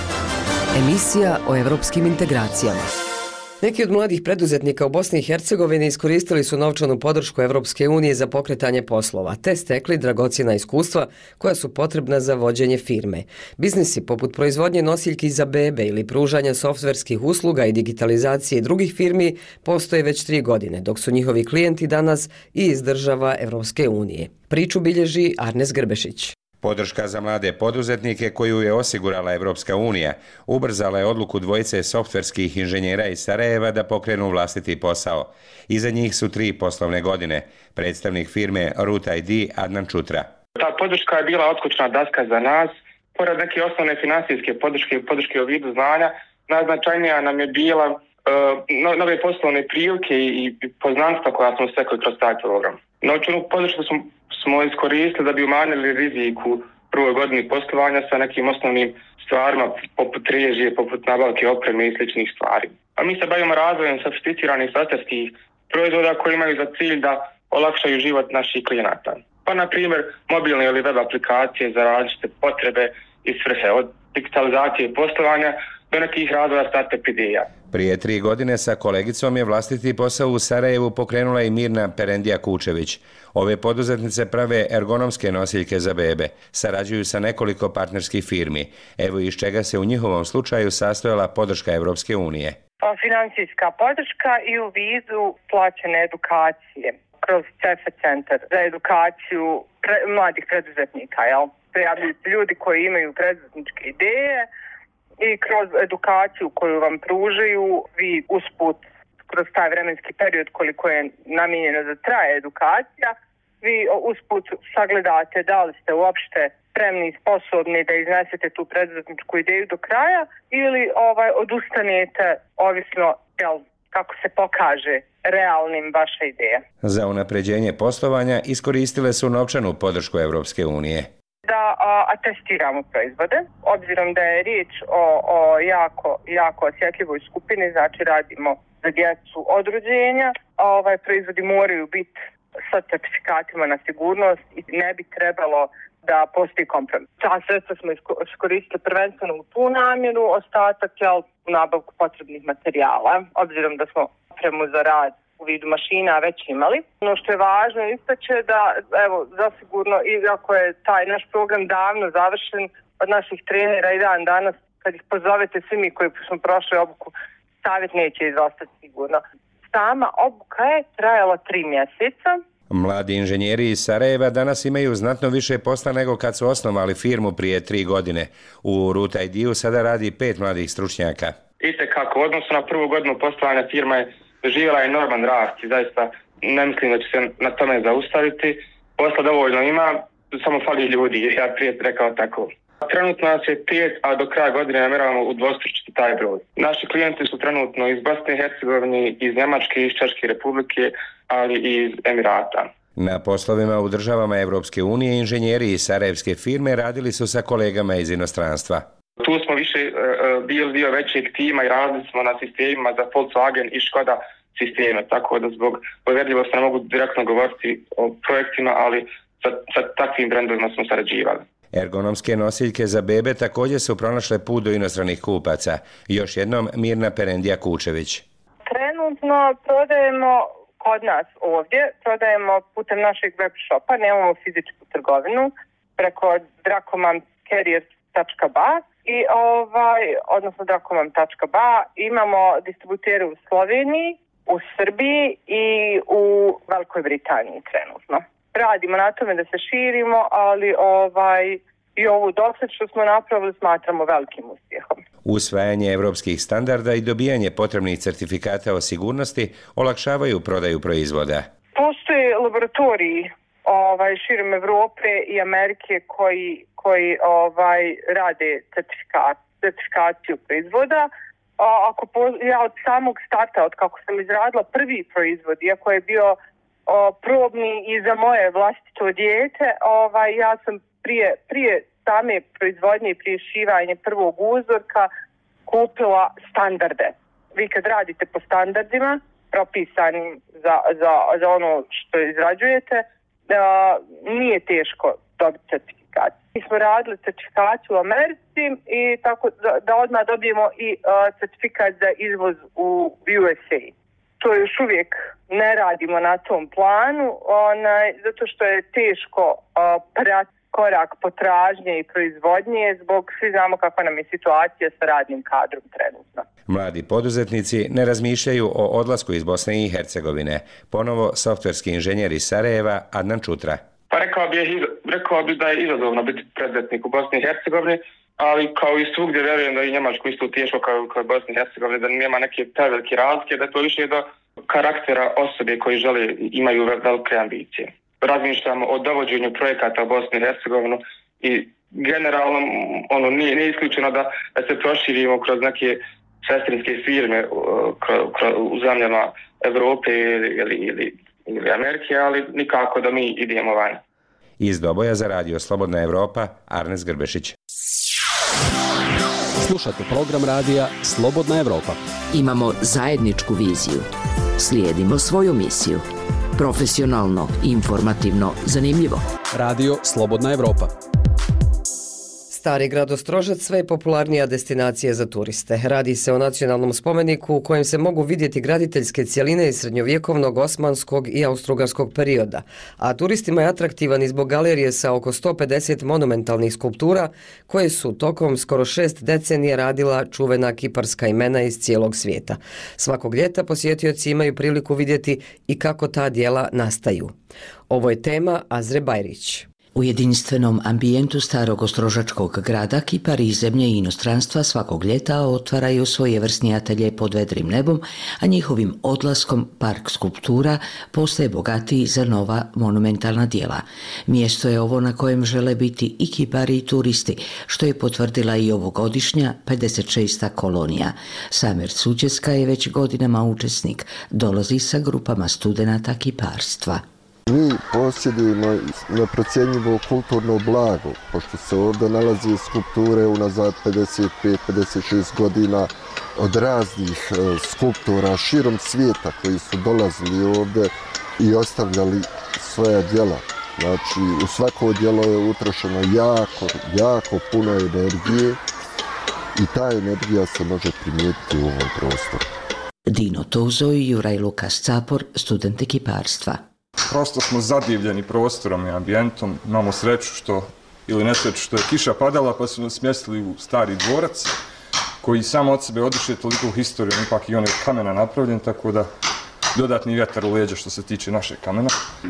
Emisija o evropskim integracijama. Neki od mladih preduzetnika u Bosni i Hercegovini iskoristili su novčanu podršku Evropske unije za pokretanje poslova, te stekli dragocjena iskustva koja su potrebna za vođenje firme. Biznisi poput proizvodnje nosiljki za bebe ili pružanja softverskih usluga i digitalizacije drugih firmi postoje već 3 godine, dok su njihovi klijenti danas i iz država Evropske unije. Priču bilježi Arnes Grbešić.
Podrška za mlade poduzetnike koju je osigurala Evropska unija ubrzala je odluku dvojice softverskih inženjera iz Sarajeva da pokrenu vlastiti posao. Iza njih su 3 poslovne godine. Predstavnik firme Root ID Adnan Čutra.
Ta podrška je bila otkućna daska za nas. Pored neke osnovne financijske podrške u vidu znanja, najznačajnija nam je bila nove poslovne prilike i poznanstva koja smo stekli kroz taj program. Novčanu podršku smo iskoristili da bi umanjili rizik u prvoj godini poslovanja sa nekim osnovnim stvarima poput režije, poput nabavke opreme i sličnih stvari. A mi se bavimo razvojem sofisticiranih softverskih proizvoda koji imaju za cilj da olakšaju život naših klijenata. Pa na primjer mobilne ili web aplikacije za različite potrebe i svrhe, od digitalizacije poslovanja do nekih razvoja startup ideja.
Prije 3 godine sa kolegicom je vlastiti posao u Sarajevu pokrenula i Mirna Perendija Kučević. Ove poduzetnice prave ergonomske nosiljke za bebe. Sarađuju sa nekoliko partnerskih firmi. Evo iz čega se u njihovom slučaju sastojala podrška Evropske unije.
Financijska podrška i u vidu plaćene edukacije kroz CEFE centar za edukaciju mladih preduzetnika. Prijavljuju ljudi koji imaju preduzetničke ideje i kroz edukaciju koju vam pružaju, vi usput kroz taj vremenski period koliko je namijenjeno da traje edukacija, vi usput sagledate da li ste uopšte spremni i sposobni da iznesete tu preduzetničku ideju do kraja ili odustanete ovisno kako se pokaže realnim vaša ideja.
Za unapređenje poslovanja iskoristile su novčanu podršku Evropske unije.
Da atestiramo proizvode, obzirom da je riječ o jako osjetljivoj skupini, znači radimo za djecu od rođenja, proizvodi moraju biti sa certifikatima na sigurnost i ne bi trebalo da postoji kompromis. Ta sredstva smo iskoristili prvenstveno u tu namjeru, ostatak u nabavku potrebnih materijala, obzirom da smo opremu za rad u vidu mašina već imali. Ono što je važno istaće da, evo, zasigurno, iako je taj naš program davno završen, od naših trenera i dan danas, kad ih pozovete svi mi koji smo prošli obuku, savjet neće izostati sigurno. Sama obuka je trajala 3 mjeseca.
Mladi inženjeri iz Sarajeva danas imaju znatno više posla nego kad su osnovali firmu prije 3 godine. U Root ID-u sada radi 5 mladih stručnjaka.
Kako u odnosu na prvu godinu poslovanja firma je doživjela enorman rast i zaista ne mislim da će se na tome zaustaviti. Posla dovoljno ima, samo fali ljudi, ja prije rekao tako. Trenutno nas je 5, a do kraja godine namjeravamo udvostručiti taj broj. Naši klijenti su trenutno iz Bosne i Hercegovine, iz Njemačke, iz Češke republike, ali i iz Emirata.
Na poslovima u državama Evropske unije inženjeri iz sarajevske firme radili su sa kolegama iz inostranstva.
Tu smo više bili dio većeg tima i radili smo na sistemima za Volkswagen i Škoda sisteme, tako da zbog povjerljivosti ne mogu direktno govoriti o projektima, ali sa takvim brendovima smo sarađivali.
Ergonomske nosiljke za bebe također su pronašle put do inostranih kupaca. Još jednom Mirna Perendija Kučević.
Trenutno prodajemo kod nas ovdje, prodajemo putem našeg web shopa, nemamo fizičku trgovinu, preko dracomamcarriers.ba i odnosno dracomam.ba. Imamo distributere u Sloveniji, u Srbiji i u Velikoj Britaniji trenutno. Radimo na tome da se širimo, ali i ovu dosad što smo napravili smatramo velikim uspjehom.
Usvajanje evropskih standarda i dobijanje potrebnih certifikata o sigurnosti olakšavaju prodaju proizvoda.
Postoje laboratoriji širom Evrope i Amerike koji rade certifikaciju proizvoda. Ja od samog starta, od kako sam izradila prvi proizvod, iako je bio probni i za moje vlastito dijete, ja sam prije same proizvodnje i prije šivanja prvog uzorka kupila standarde. Vi kad radite po standardima propisanim za ono što izrađujete, nije teško dobiti certifikat. Mi smo radili certifikaciju u Americi i tako da odmah dobijemo i certifikat za izvoz u USA. To još uvijek ne radimo na tom planu, zato što je teško pratiti korak potražnje i proizvodnje, zbog svi znamo kakva nam je situacija sa radnim kadrom trenutno.
Mladi poduzetnici ne razmišljaju o odlasku iz Bosne i Hercegovine. Ponovo softverski inženjer iz Sarajeva Adnan Čutra.
Pa rekao bi da je izazovno biti preduzetnik u Bosni i Hercegovini, ali kao i svugdje vjerujem da i Njemačku isto teško kao i Bosni i Hercegovini, da nema neke prevelike razlike, da je to više do karaktera osobe koji imaju velike ambicije. Razmišljamo o dovođenju projekata u Bosni i Hercegovinu i generalno nije isključeno da se proširimo kroz neke sestrinske firme u zemljama Evrope ili Amerike, ali nikako da mi idemo van.
Iz Doboja za radio Slobodna Evropa, Arnes Grbešić.
Slušate program radija Slobodna Evropa.
Imamo zajedničku viziju. Slijedimo svoju misiju. Profesionalno, informativno, zanimljivo.
Radio Slobodna Evropa.
Stari grad Ostrožac sve je popularnija destinacija za turiste. Radi se o nacionalnom spomeniku u kojem se mogu vidjeti graditeljske cjeline iz srednjovjekovnog, osmanskog i austrougarskog perioda, a turistima je atraktivan i zbog galerije sa oko 150 monumentalnih skulptura koje su tokom skoro 6 decenija radila čuvena kiparska imena iz cijelog svijeta. Svakog ljeta posjetioci imaju priliku vidjeti i kako ta dijela nastaju. Ovo je tema Azre Bajrić.
U jedinstvenom ambijentu starog ostrožačkog grada kipari iz zemlje i inostranstva svakog ljeta otvaraju svojevrsni atelje pod vedrim nebom, a njihovim odlaskom park skulptura postaje bogatiji za nova monumentalna dijela. Mjesto je ovo na kojem žele biti i kipari i turisti, što je potvrdila i ovogodišnja 56. kolonija. Samer Suđeska je već godinama učesnik, dolazi sa grupama studenata kiparstva.
Mi posjedujemo neprocjenjivo kulturno blago, pošto se ovdje nalazi skulpture unazad 55-56 godina od raznih skulptora širom svijeta koji su dolazili ovdje i ostavljali svoja djela. Znači, u svako djelo je utrošeno jako puno energije i ta energija se može primijetiti u ovom prostoru.
Dino Tozo i Juraj Lukas Capor, studenti kiparstva.
Prosto smo zadivljeni prostorom i ambijentom, imamo sreću što, ili nesreću što je kiša padala pa su nas smjestili u stari dvorac koji samo od sebe odiše toliko u historiju, ipak i on je od kamena napravljen, tako da dodatni vjetar u leđa što se tiče našeg kamena.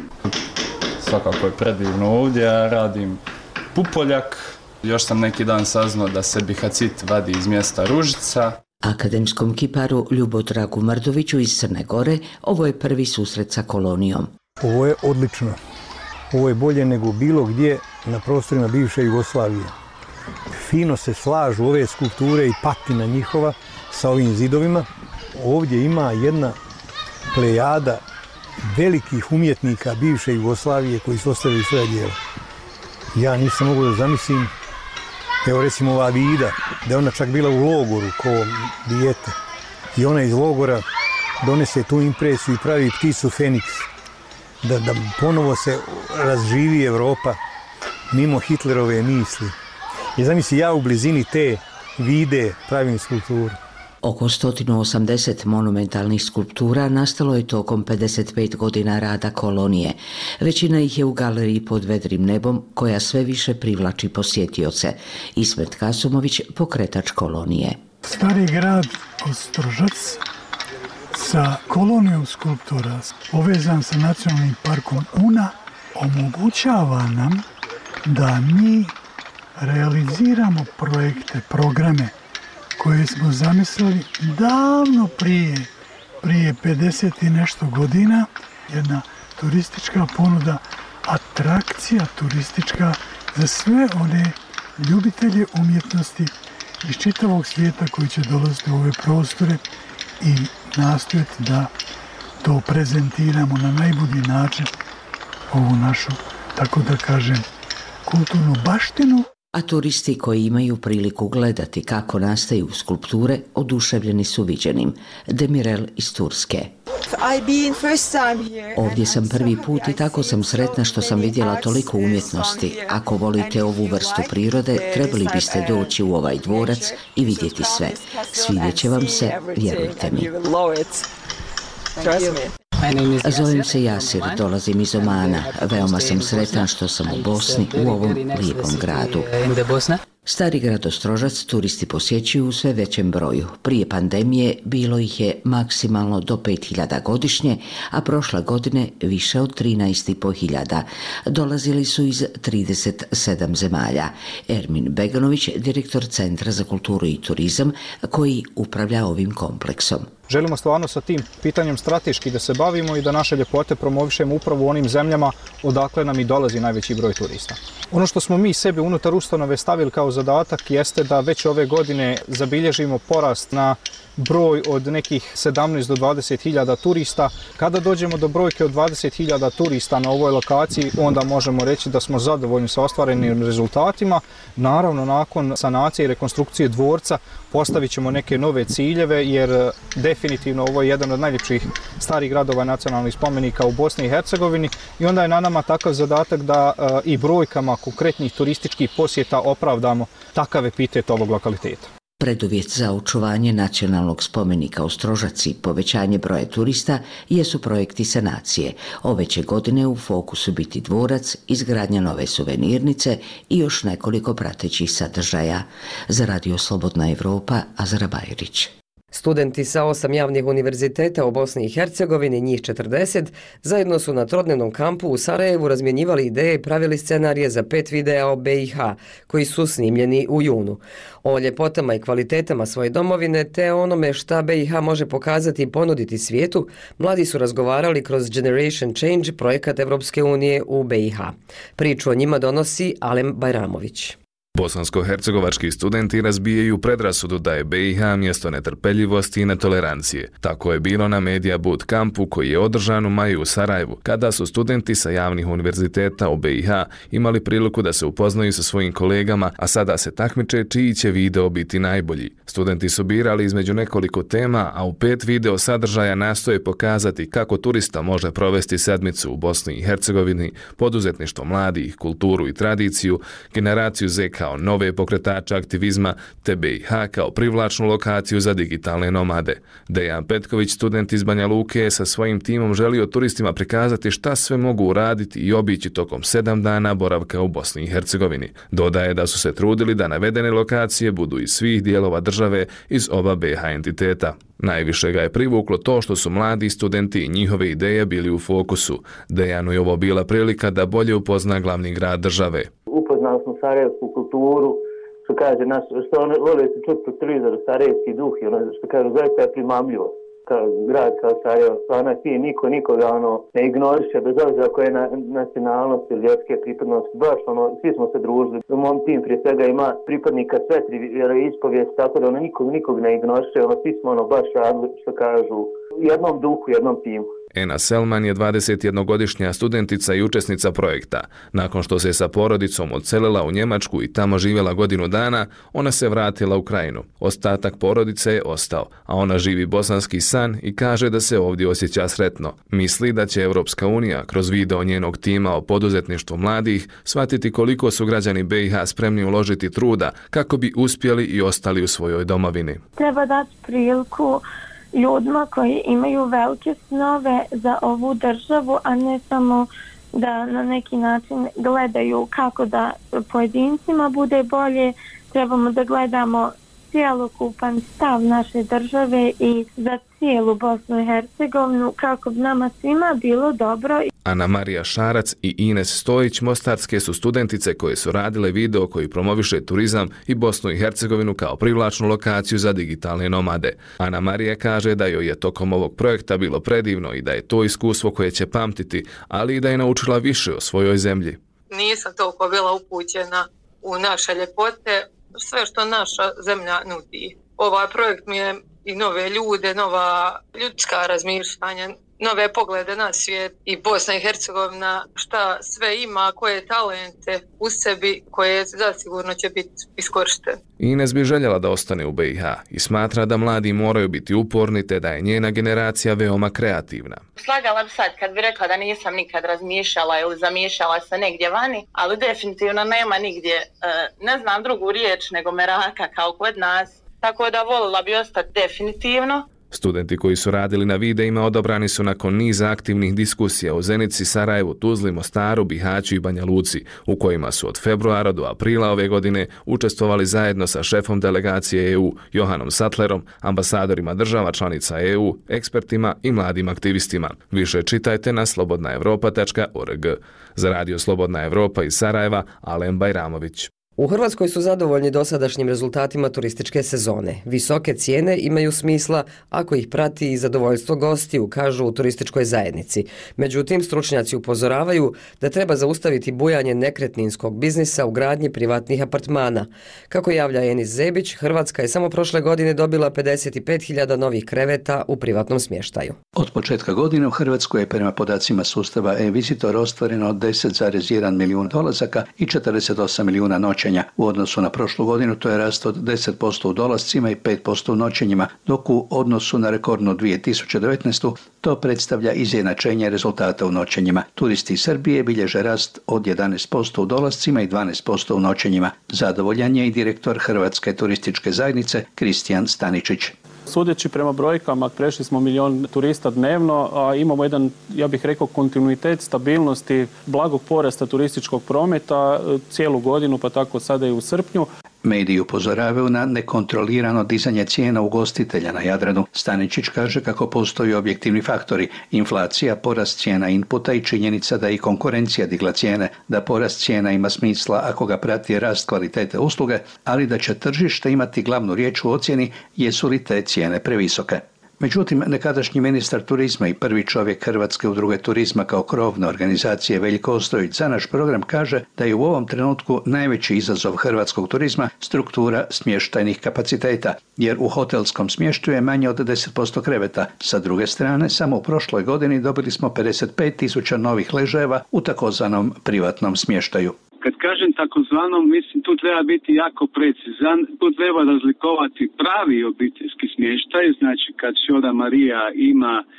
Svakako je predivno ovdje, ja radim pupoljak, još sam neki dan saznao da se bihacit vadi iz mjesta Ružica.
Akademskom kiparu Ljubodragu Mrdoviću iz Crne Gore ovo je prvi susret sa kolonijom.
Ovo je odlično. Ovo je bolje nego bilo gdje na prostorima bivše Jugoslavije. Fino se slažu ove skulpture i patina njihova sa ovim zidovima. Ovdje ima jedna plejada velikih umjetnika bivše Jugoslavije koji su ostavili svoja djela. Ja nisam mogao da zamislim, evo recimo ova Vida, da je ona čak bila u logoru ko dijete. I ona iz logora donese tu impresiju i pravi pticu Feniks. Da ponovo se razživi Evropa mimo Hitlerove misli. I zamisli, ja u blizini te Vide pravim skulpturu.
Oko 180 monumentalnih skulptura nastalo je tokom 55 godina rada kolonije. Većina ih je u galeriji pod vedrim nebom, koja sve više privlači posjetioce. Ismet Kasumović, pokretač kolonije.
Stari grad Ostrožac sa kolonijom skulptura povezan sa nacionalnim parkom Una omogućava nam da mi realiziramo projekte, programe koje smo zamislili davno prije 50 i nešto godina. Jedna turistička ponuda, atrakcija turistička za sve one ljubitelje umjetnosti iz čitavog svijeta koji će dolaziti u ove prostore i nastojati da to prezentiramo na najbolji način, ovu našu, tako da kažem, kulturnu baštinu.
A turisti koji imaju priliku gledati kako nastaju skulpture oduševljeni su viđenim. Demirel iz Turske. Ovdje sam prvi put i tako sam sretna što sam vidjela toliko umjetnosti. Ako volite ovu vrstu prirode, trebali biste doći u ovaj dvorac i vidjeti sve. Svidjet će vam se, vjerujte mi. Zovem se Jasir, dolazim iz Omana. Veoma sam sretan što sam u Bosni, u ovom lijepom gradu. Stari grad Ostrožac turisti posjećuju u sve većem broju. Prije pandemije bilo ih je maksimalno do 5.000 godišnje, a prošle godine više od 13.500. Dolazili su iz 37 zemalja. Ermin Beganović, direktor Centra za kulturu i turizam, koji upravlja ovim kompleksom.
Želimo stvarno sa tim pitanjem strateški da se bavimo i da naše ljepote promovišemo upravo u onim zemljama odakle nam i dolazi najveći broj turista. Ono što smo mi sebi unutar ustanove stavili kao zadatak jeste da već ove godine zabilježimo porast na broj od nekih 17 do 20.000 turista. Kada dođemo do brojke od 20.000 turista na ovoj lokaciji, onda možemo reći da smo zadovoljni sa ostvarenim rezultatima. Naravno, nakon sanacije i rekonstrukcije dvorca postavit ćemo neke nove ciljeve, jer definitivno ovo je jedan od najljepših starih gradova nacionalnih spomenika u Bosni i Hercegovini i onda je na nama takav zadatak da i brojkama konkretnih turističkih posjeta opravdamo takav epitet ovog lokaliteta.
Preduvjet za očuvanje nacionalnog spomenika Ostrožac i povećanje broja turista jesu projekti sanacije. Ove će godine u fokusu biti dvorac, izgradnja nove suvenirnice i još nekoliko pratećih sadržaja. Za Radio Slobodna Evropa, Azra Bajrić.
Studenti sa 8 javnih univerziteta u Bosni i Hercegovini, njih 40, zajedno su na trodnevnom kampu u Sarajevu razmjenjivali ideje i pravili scenarije za 5 videa o BiH, koji su snimljeni u junu. O ljepotama i kvalitetama svoje domovine te onome šta BiH može pokazati i ponuditi svijetu, mladi su razgovarali kroz Generation Change, projekat Evropske unije u BiH. Priču o njima donosi Alem Bajramović.
Bosansko-hercegovački studenti razbijaju predrasudu da je BiH mjesto netrpeljivosti i netolerancije. Tako je bilo na Media Boot kampu koji je održan u maju u Sarajevu, kada su studenti sa javnih univerziteta u BiH imali priliku da se upoznaju sa svojim kolegama, a sada se takmiče čiji će video biti najbolji. Studenti su birali između nekoliko tema, a u 5 video sadržaja nastoje pokazati kako turista može provesti sedmicu u Bosni i Hercegovini, poduzetništvo mladih, kulturu i tradiciju, generaciju Z kao kao nove pokretače aktivizma te BiH kao privlačnu lokaciju za digitalne nomade. Dejan Petković, student iz Banja Luke, je sa svojim timom želio turistima prikazati šta sve mogu uraditi i obići tokom 7 dana boravka u Bosni i Hercegovini. Dodaje da su se trudili da navedene lokacije budu iz svih dijelova države iz oba BiH entiteta. Najviše ga je privuklo to što su mladi studenti i njihove ideje bili u fokusu. Dejanu je ovo bila prilika da bolje upozna glavni grad države.
Upoznali smo sarajevsku kulturu, što kaže nas, što oni vole se čuti po televizoru, sarajevski duh i ono što kaže zaista je primamljivo. Grad kao Sarajevo, stvarno je niko nikoga ne ignoriše, bez obzira koja je nacionalnost ili vjerske pripadnosti, baš svi smo se družili. Mom tim prije svega ima pripadnika sve 3 vjeroispovijesti, tako da nikog ne ignoriše, svi smo baš radili, što kažu, u jednom duhu, u jednom timu.
Ena Selman je 21-godišnja studentica i učesnica projekta. Nakon što se sa porodicom odselila u Njemačku i tamo živjela godinu dana, ona se vratila u Krajinu. Ostatak porodice je ostao, a ona živi bosanski san i kaže da se ovdje osjeća sretno. Misli da će Europska unija kroz video njenog tima o poduzetništvu mladih shvatiti koliko su građani BiH spremni uložiti truda kako bi uspjeli i ostali u svojoj domovini.
Treba dati priliku ljudima koji imaju velike snove za ovu državu, a ne samo da na neki način gledaju kako da pojedincima bude bolje. Trebamo da gledamo cjelokupan stav naše države i za cijelu Bosnu i Hercegovinu kako bi nama svima bilo dobro.
Ana Marija Šarac i Ines Stojić mostarske su studentice koje su radile video koji promoviše turizam i Bosnu i Hercegovinu kao privlačnu lokaciju za digitalne nomade. Ana Marija kaže da joj je tokom ovog projekta bilo predivno i da je to iskustvo koje će pamtiti, ali i da je naučila više o svojoj zemlji.
Nisam toliko bila upućena u naše ljepote, sve što naša zemlja nudi. Ovaj projekt mi je i nove ljude, nova ljudska razmišljanja, nove poglede na svijet i Bosna i Hercegovina šta sve ima, koje talente u sebi koje zasigurno će biti iskorištene.
Ines bi željela da ostane u BiH i smatra da mladi moraju biti uporni te da je njena generacija veoma kreativna.
Slagala bi sad kad bi rekla da nisam nikad razmišljala ili zamišljala se negdje vani, ali definitivno nema nigdje, ne znam drugu riječ nego meraka kao kod nas, tako da volila bi ostati definitivno.
Studenti koji su radili na videima odabrani su nakon niza aktivnih diskusija u Zenici, Sarajevu, Tuzli, Mostaru, Bihaću i Banja Luci, u kojima su od februara do aprila ove godine učestvovali zajedno sa šefom delegacije EU Johanom Sattlerom, ambasadorima država članica EU, ekspertima i mladim aktivistima. Više čitajte na slobodnaevropa.org. Za Radio Slobodna Evropa iz Sarajeva, Alen Bajramović.
U Hrvatskoj su zadovoljni dosadašnjim rezultatima turističke sezone. Visoke cijene imaju smisla ako ih prati i zadovoljstvo gostiju, kažu u turističkoj zajednici. Međutim, stručnjaci upozoravaju da treba zaustaviti bujanje nekretninskog biznisa u gradnji privatnih apartmana. Kako javlja Enis Zebić, Hrvatska je samo prošle godine dobila 55.000 novih kreveta u privatnom smještaju.
Od početka godine u Hrvatskoj je prema podacima sustava e-Visitor ostvareno 10,1 milijun dolazaka i 48 milijuna noćenja. U odnosu na prošlu godinu to je rast od 10% u dolascima i 5% u noćenjima, dok u odnosu na rekordnu 2019. to predstavlja izjednačenje rezultata u noćenjima. Turisti iz Srbije bilježe rast od 11% u dolascima i 12% u noćenjima. Zadovoljan je i direktor Hrvatske turističke zajednice Kristijan Staničić.
Sudeći prema brojkama, prešli smo 1 milion turista dnevno, a imamo jedan, ja bih rekao, kontinuitet stabilnosti, blagog porasta turističkog prometa cijelu godinu, pa tako sada i u srpnju.
Mediji upozoravaju na nekontrolirano dizanje cijena ugostitelja na Jadranu. Staničić kaže kako postoji objektivni faktori, inflacija, porast cijena inputa i činjenica da i konkurencija digla cijene, da porast cijena ima smisla ako ga prati rast kvalitete usluge, ali da će tržište imati glavnu riječ u ocjeni jesu li te cijene previsoke. Međutim, nekadašnji ministar turizma i prvi čovjek Hrvatske udruge turizma kao krovne organizacije Veljko Ostrojić za naš program kaže da je u ovom trenutku najveći izazov hrvatskog turizma struktura smještajnih kapaciteta, jer u hotelskom smještaju je manje od 10% kreveta. Sa druge strane, samo u prošloj godini dobili smo 55.000 novih ležajeva u takozvanom privatnom smještaju.
Kad kažem takozvanom, mislim tu treba biti jako precizan, tu treba razlikovati pravi obiteljski smještaj, znači kad Šoda Marija ima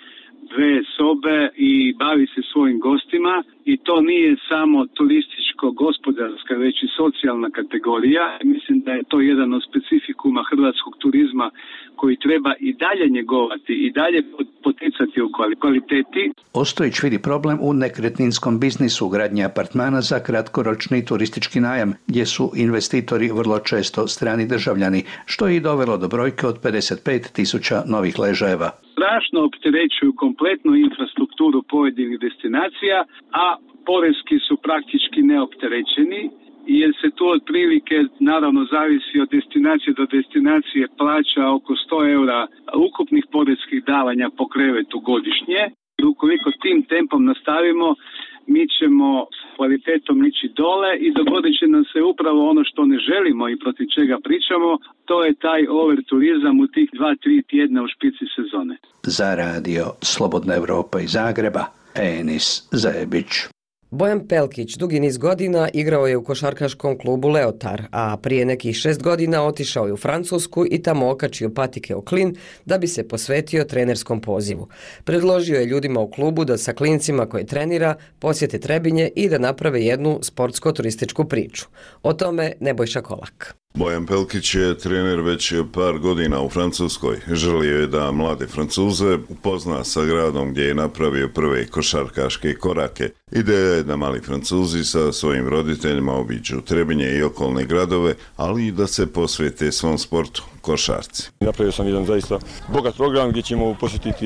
2 sobe i bavi se svojim gostima i to nije samo turističko-gospodarska, već i socijalna kategorija. Mislim da je to jedan od specifikuma hrvatskog turizma koji treba i dalje njegovati i dalje poticati u kvaliteti.
Ostojić vidi problem u nekretninskom biznisu gradnje apartmana za kratkoročni turistički najam, gdje su investitori vrlo često strani državljani, što je i dovelo do brojke od 55.000 novih ležajeva.
Strašno opterećuju kompletnu infrastrukturu pojedinih destinacija, a porezki su praktički neopterećeni, jer se tu otprilike, naravno zavisi od destinacije do destinacije, plaća oko 100 eura ukupnih porezkih davanja po krevetu godišnje. Ukoliko tim tempom nastavimo, mi ćemo s kvalitetom ići dole i dogodit će nam se upravo ono što ne želimo i protiv čega pričamo, to je taj overturizam u tih 2-3 tjedna u špici sezone.
Za radio Slobodna Evropa iz Zagreba, Enis Zajebić.
Bojan Pelkić dugi niz godina igrao je u košarkaškom klubu Leotar, a prije nekih 6 godina otišao je u Francusku i tamo okačio patike o klin da bi se posvetio trenerskom pozivu. Predložio je ljudima u klubu da sa klincima koje trenira posjete Trebinje i da naprave jednu sportsko-turističku priču. O tome Nebojša Kolak.
Bojan Pelkić je trener već par godina u Francuskoj. Želio je da mlade Francuze upozna sa gradom gdje je napravio prve košarkaške korake. Ideja je da mali Francuzi sa svojim roditeljima obiđu Trebinje i okolne gradove, ali i da se posvete svom sportu, košarci.
Napravio sam jedan zaista bogat program gdje ćemo posjetiti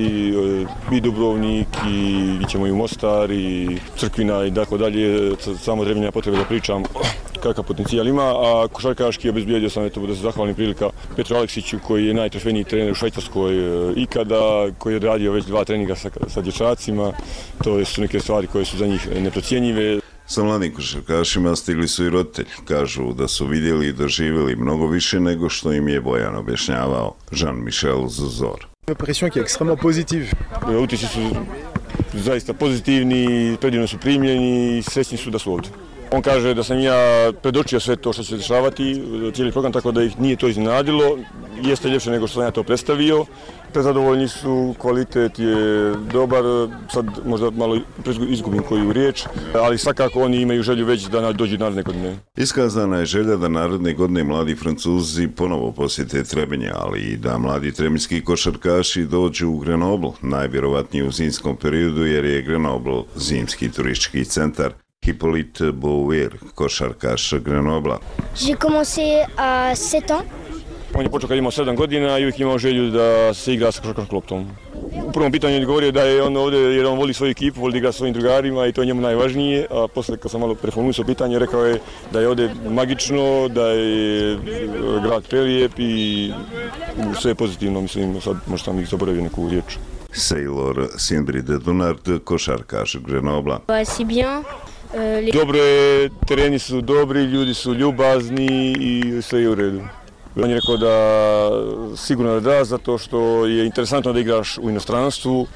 i Dubrovnik, i gdje ćemo i u Mostar, i Crkvina i tako dalje. Samo Trebinja potrebe da pričam kakav potencijal ima, a košarkaški obezbijedio sam da se zahvalim prilika Petru Aleksiću koji je najtrofejniji trener u Švajcarskoj ikada, koji je radio već 2 treninga sa dječacima. To su neke stvari koje su za njih neprocjenjive.
Sa mladim košarkašima stigli su i roditelji. Kažu da su vidjeli i doživjeli mnogo više nego što im je Bojan objašnjavao. Jean-Michel Zuzor.
Impression qui est extrêmement positive.
Utisci su zaista pozitivni, predivno su primljeni i srećni su da su ovdje. On kaže da sam ja predočio sve to što će se dešavati, cijeli program, tako da ih nije to iznenadilo. Jeste ljepše nego što sam ja to predstavio. Prezadovoljni su, kvalitet je dobar, sad možda malo izgubim koju riječ, ali svakako oni imaju želju već da dođu naredne godine.
Iskazana je želja da naredne godine mladi Francuzi ponovo posjete Trebinje, ali i da mladi trebinjski košarkaši dođu u Grenoble, najvjerovatnije u zimskom periodu jer je Grenoble zimski turistički centar. Hippolyte Bouvier, košarkaš Grenobla.
J'ai commencé à 7 ans.
On je počeo kad imao 7 godina i uvijek imao želju da se igra sa košarkaškom loptom. U prvom pitanju je govorio da je on ovdje jer on voli svoju ekipu, voli da igra sa svojim drugarima i to je njemu najvažnije, a poslije kad sam malo preformulisao pitanje rekao je da je ovdje magično, da je grad prelijep i sve je pozitivno, mislim, sad možda sam ih zaboravio neku riječ.
Sailor Sindri de Dunard, košarkaš Grenobla.
C'est bien.
Dobro je, tereni su dobri, ljudi su ljubazni i sve je u redu. On je rekao da sigurno da, zato što je interesantno da igraš u inostranstvu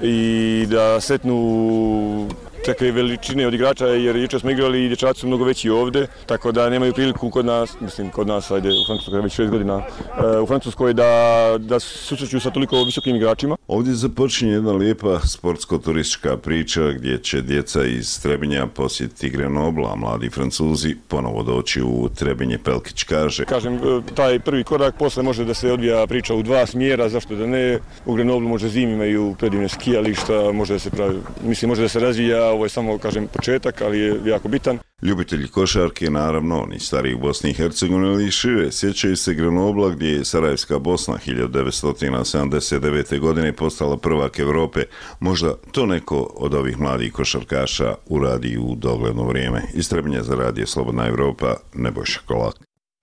i da setnu takve veličine od igrača, jer jučer smo igrali i dječaci su mnogo veći ovdje, tako da nemaju priliku kod nas, ajde, u Francuskoj već 6 godina, u Francuskoj da susreću sa toliko visokim igračima.
Ovdje započinje jedna lijepa sportsko-turistička priča gdje će djeca iz Trebinja posjetiti Grenoble, a mladi Francuzi ponovo doći u Trebinje, Pelkić kaže.
Kažem, taj prvi korak, posle može da se odvija priča u 2 smjera, zašto da ne, u Grenoble može zimi imaju predivne skijališta, može da se pravi, mislim, može da se razvija. Ovo je samo, kažem, početak, ali je jako bitan.
Ljubitelji košarke, naravno, oni stari u Bosni i Hercegovini ili šire, sjećaju se Grenobla gdje je Sarajevska Bosna 1979. godine postala prvak Evrope. Možda to neko od ovih mladih košarkaša uradi u dogledno vrijeme. Iz Trebinja za radio Slobodna Evropa, Nebojša Kolak.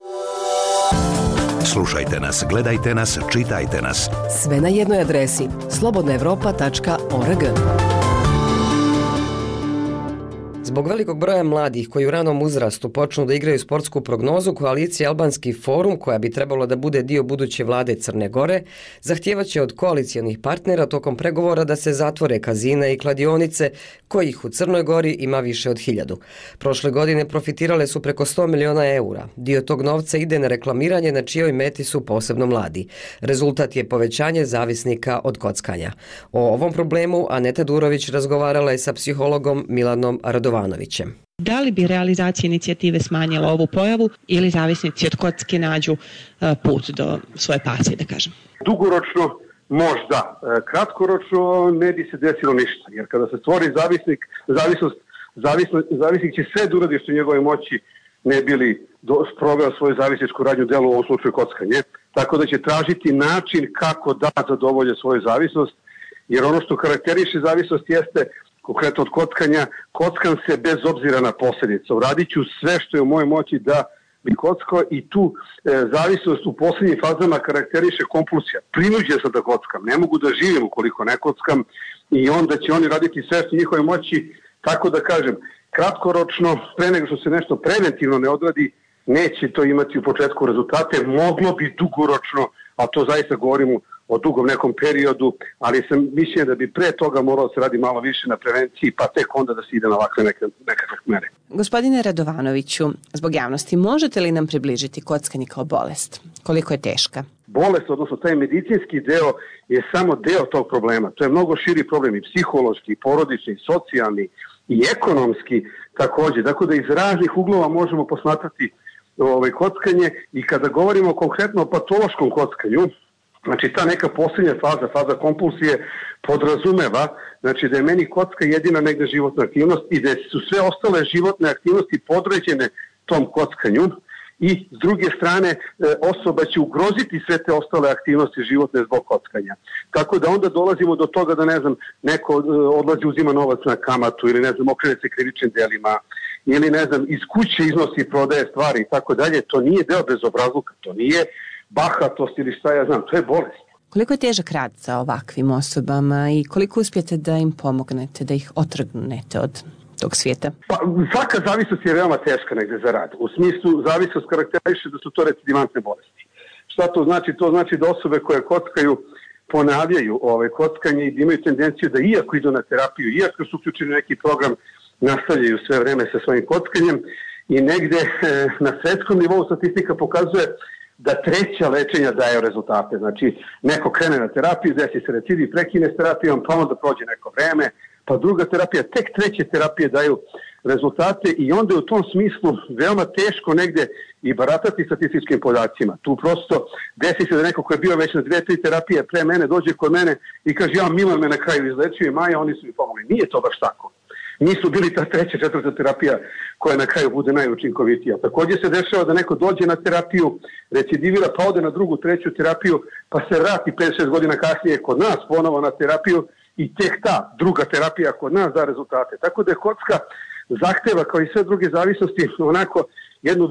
Slušajte nas, gledajte nas, čitajte nas.
Sve na jednoj adresi slobodnaevropa.org.
Zbog velikog broja mladih koji u ranom uzrastu počnu da igraju sportsku prognozu, koalicija Albanski forum, koja bi trebalo da bude dio buduće vlade Crne Gore, zahtijevaće od koalicijonih partnera tokom pregovora da se zatvore kazine i kladionice, kojih u Crnoj Gori ima više od 1000. Prošle godine profitirale su preko 100 miliona eura. Dio tog novca ide na reklamiranje na čijoj meti su posebno mladi. Rezultat je povećanje zavisnika od kockanja. O ovom problemu Aneta Durović razgovarala je sa psihologom Milanom Radovanovićem.
Da li bi realizacija inicijative smanjila ovu pojavu ili zavisnici od kocke nađu put do svoje pasije, da kažem?
Dugoročno možda, kratkoročno ne bi se desilo ništa, jer kada se stvori zavisnik će sve da uradi što njegove moći ne bili sproveo svoju zavisničku radnju delu, u ovom slučaju kockanje, tako da će tražiti način kako da zadovolje svoju zavisnost, jer ono što karakteriše zavisnost jeste, konkretno od kockanja, kockam se bez obzira na posljedice. Uradit ću sve što je u mojoj moći da bi kockao i tu zavisnost u posljednjim fazama karakteriše kompulsija. Prinuđen sam da kockam, ne mogu da živim ukoliko ne kockam i onda će oni raditi sve što njihove moći, tako da kažem, kratkoročno, pre nego što se nešto preventivno ne odradi, neće to imati u početku rezultate, moglo bi dugoročno, a to zaista govorimo o dugom nekom periodu, ali sam mišljen da bi pre toga moralo da se radi malo više na prevenciji, pa tek onda da se ide na ovakve nekakve mere.
Gospodine Radovanoviću, zbog javnosti, možete li nam približiti kockanje kao bolest? Koliko je teška?
Bolest, odnosno taj medicinski deo, je samo deo tog problema. To je mnogo širi problem i psihološki, i porodični, i socijalni, i ekonomski također. Tako da iz raznih uglova možemo posmatrati kockanje i kada govorimo konkretno o patološkom kockanju, znači ta neka posljednja faza kompulsije podrazumeva, znači da je meni kocka jedina negde životna aktivnost i da su sve ostale životne aktivnosti podređene tom kockanju i s druge strane osoba će ugroziti sve te ostale aktivnosti životne zbog kockanja. Tako da onda dolazimo do toga da neko odlazi uzima novac na kamatu ili okrene se krivičnim delima ili iz kuće iznosi i prodaje stvari i tako dalje. To nije deo bezobrazluka, to nije bahatost ili šta ja znam, to je bolest.
Koliko je težak rad sa ovakvim osobama i koliko uspijete da im pomognete, da ih otrgnete od tog svijeta?
Pa, svaka zavisnost je veoma teška negde za rad. U smislu zavisnost karakteriše da su to recidivantne bolesti. Šta to znači? To znači da osobe koje kockaju ponavljaju kockanje i da imaju tendenciju da iako idu na terapiju, iako su uključeni neki program, nastavljaju sve vreme sa svojim kockanjem i negde na svetskom nivou statistika pokazuje da treća lečenja daju rezultate. Znači, neko krene na terapiju, desi se recidiv, prekine s terapijom, pa onda prođe neko vreme, pa druga terapija, tek treće terapije daju rezultate i onda je u tom smislu veoma teško negde i baratati statističkim podacima. Tu prosto desi se da neko ko je bio već na 2-3 terapije pre mene, dođe kod mene i kaže ja Milan me na kraju izlečio i Maja, oni su mi pomogli. Nije to baš tako. Nisu bili ta 3., 4. terapija koja na kraju bude najučinkovitija. Također se dešava da neko dođe na terapiju, recidivira, pa ode na 2., 3. terapiju, pa se vrati 5-6 godina kasnije kod nas ponovo na terapiju i tek ta druga terapija kod nas da rezultate. Tako da je kocka zahteva kao i sve druge zavisnosti onako jednu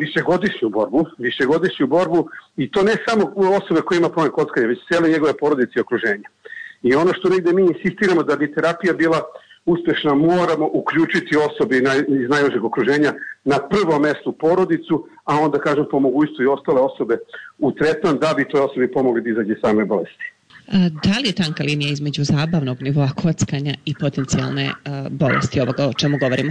višegodišnju borbu i to ne samo osobe koje ima problem kockanja, već cijele njegove porodice i okruženja. I ono što negde mi insistiramo da bi terapija bila uspješna, moramo uključiti osobe iz najužeg okruženja na prvom mjestu porodicu, a onda po mogućstvu i ostale osobe u tretman da bi toj osobi pomogli da izađe same bolesti.
Da li je tanka linija između zabavnog nivoa kockanja i potencijalne bolesti ovoga o čemu govorimo?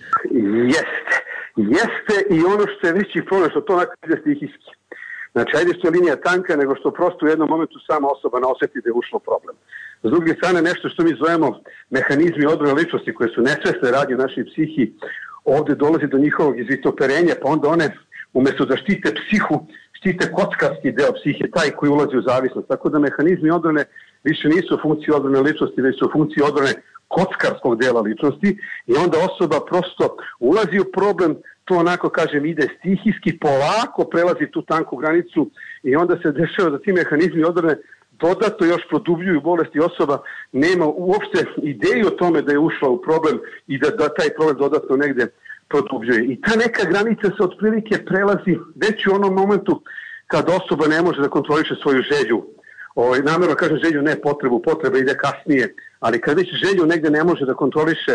Jeste i ono što je veći problem, što to onako ide stihijski. Znači, ajde što je linija tanka, nego što prosto u jednom momentu sama osoba osjeti da je ušlo problem. S druge strane, nešto što mi zovemo mehanizmi odbrane ličnosti koje su nesvesne radnje našoj psihi, ovdje dolazi do njihovog izvitoperenja, pa onda one, umjesto da štite psihu, štite kockarski deo psihe, taj koji ulazi u zavisnost. Tako da mehanizmi odbrane više nisu u funkciji odbrane ličnosti, već su u funkciji odbrane kockarskog dela ličnosti i onda osoba prosto ulazi u problem, to onako ide stihijski, polako prelazi tu tanku granicu i onda se dešava da ti mehanizmi odbrane dodatno još produbljuju bolesti, osoba nema uopšte ideju o tome da je ušla u problem i da taj problem dodatno negde produbljuje. I ta neka granica se otprilike prelazi već u onom momentu kad osoba ne može da kontroliše svoju želju. Namjerno kažem želju, ne potrebu, potreba ide kasnije, ali kad već želju negde ne može da kontroliše,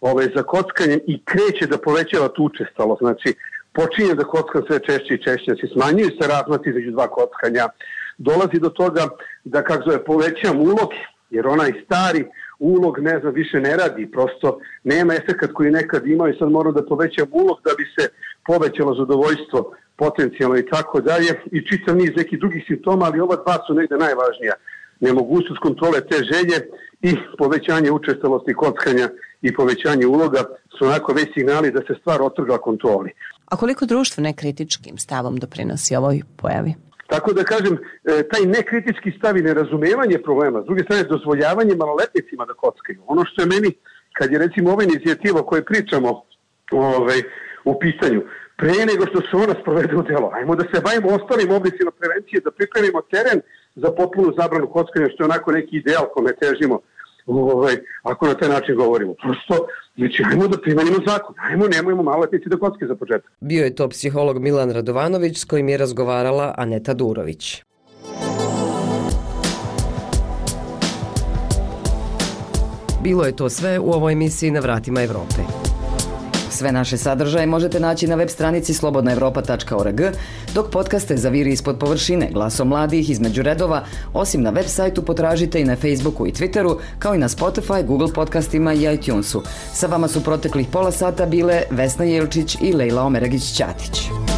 za kockanjem i kreće da povećava tu učestalost. Znači, počinje da kockam sve češće i češće, znači smanjuju se razmaci između dva kockanja, dolazi do toga da, povećam ulog, jer onaj stari ulog, više ne radi, prosto nema efekat koji nekad imao i sad moram da povećam ulog da bi se povećalo zadovoljstvo potencijalno i tako dalje i čitav niz nekih drugih simptoma, ali ova dva su negde najvažnija. Nemogućnost kontrole te želje i povećanje učestalosti kockanja i povećanje uloga su onako već signali da se stvar otrgla kontroli.
A koliko društvo nekritičkim stavom doprinosi ovoj pojavi?
Tako da kažem, taj nekritički stav i nerazumevanje problema, s druge strane dozvoljavanje maloletnicima da kockaju. Ono što je meni, kad je recimo ova inicijativa o kojoj pričamo u pitanju, pre nego što se ona sprovede u delo, ajmo da se bavimo ostalim oblicima prevencije, da pripremimo teren za potpunu zabranu kockanja, što je onako neki ideal kome težimo, ako na taj način govorimo. Prosto, znači, ajmo da primenimo zakon, nemojmo maloletnici da kockaju za početak.
Bio je to psiholog Milan Radovanović s kojim je razgovarala Aneta Durović. Bilo je to sve u ovoj emisiji Na vratima Evrope. Sve naše sadržaje možete naći na web stranici slobodnaevropa.org, dok podcaste Zaviri ispod površine, Glasom mladih, Između redova, osim na web sajtu potražite i na Facebooku i Twitteru, kao i na Spotify, Google podcastima i iTunesu. Sa vama su proteklih pola sata bile Vesna Jelčić i Lejla Omeragić-Ćatić.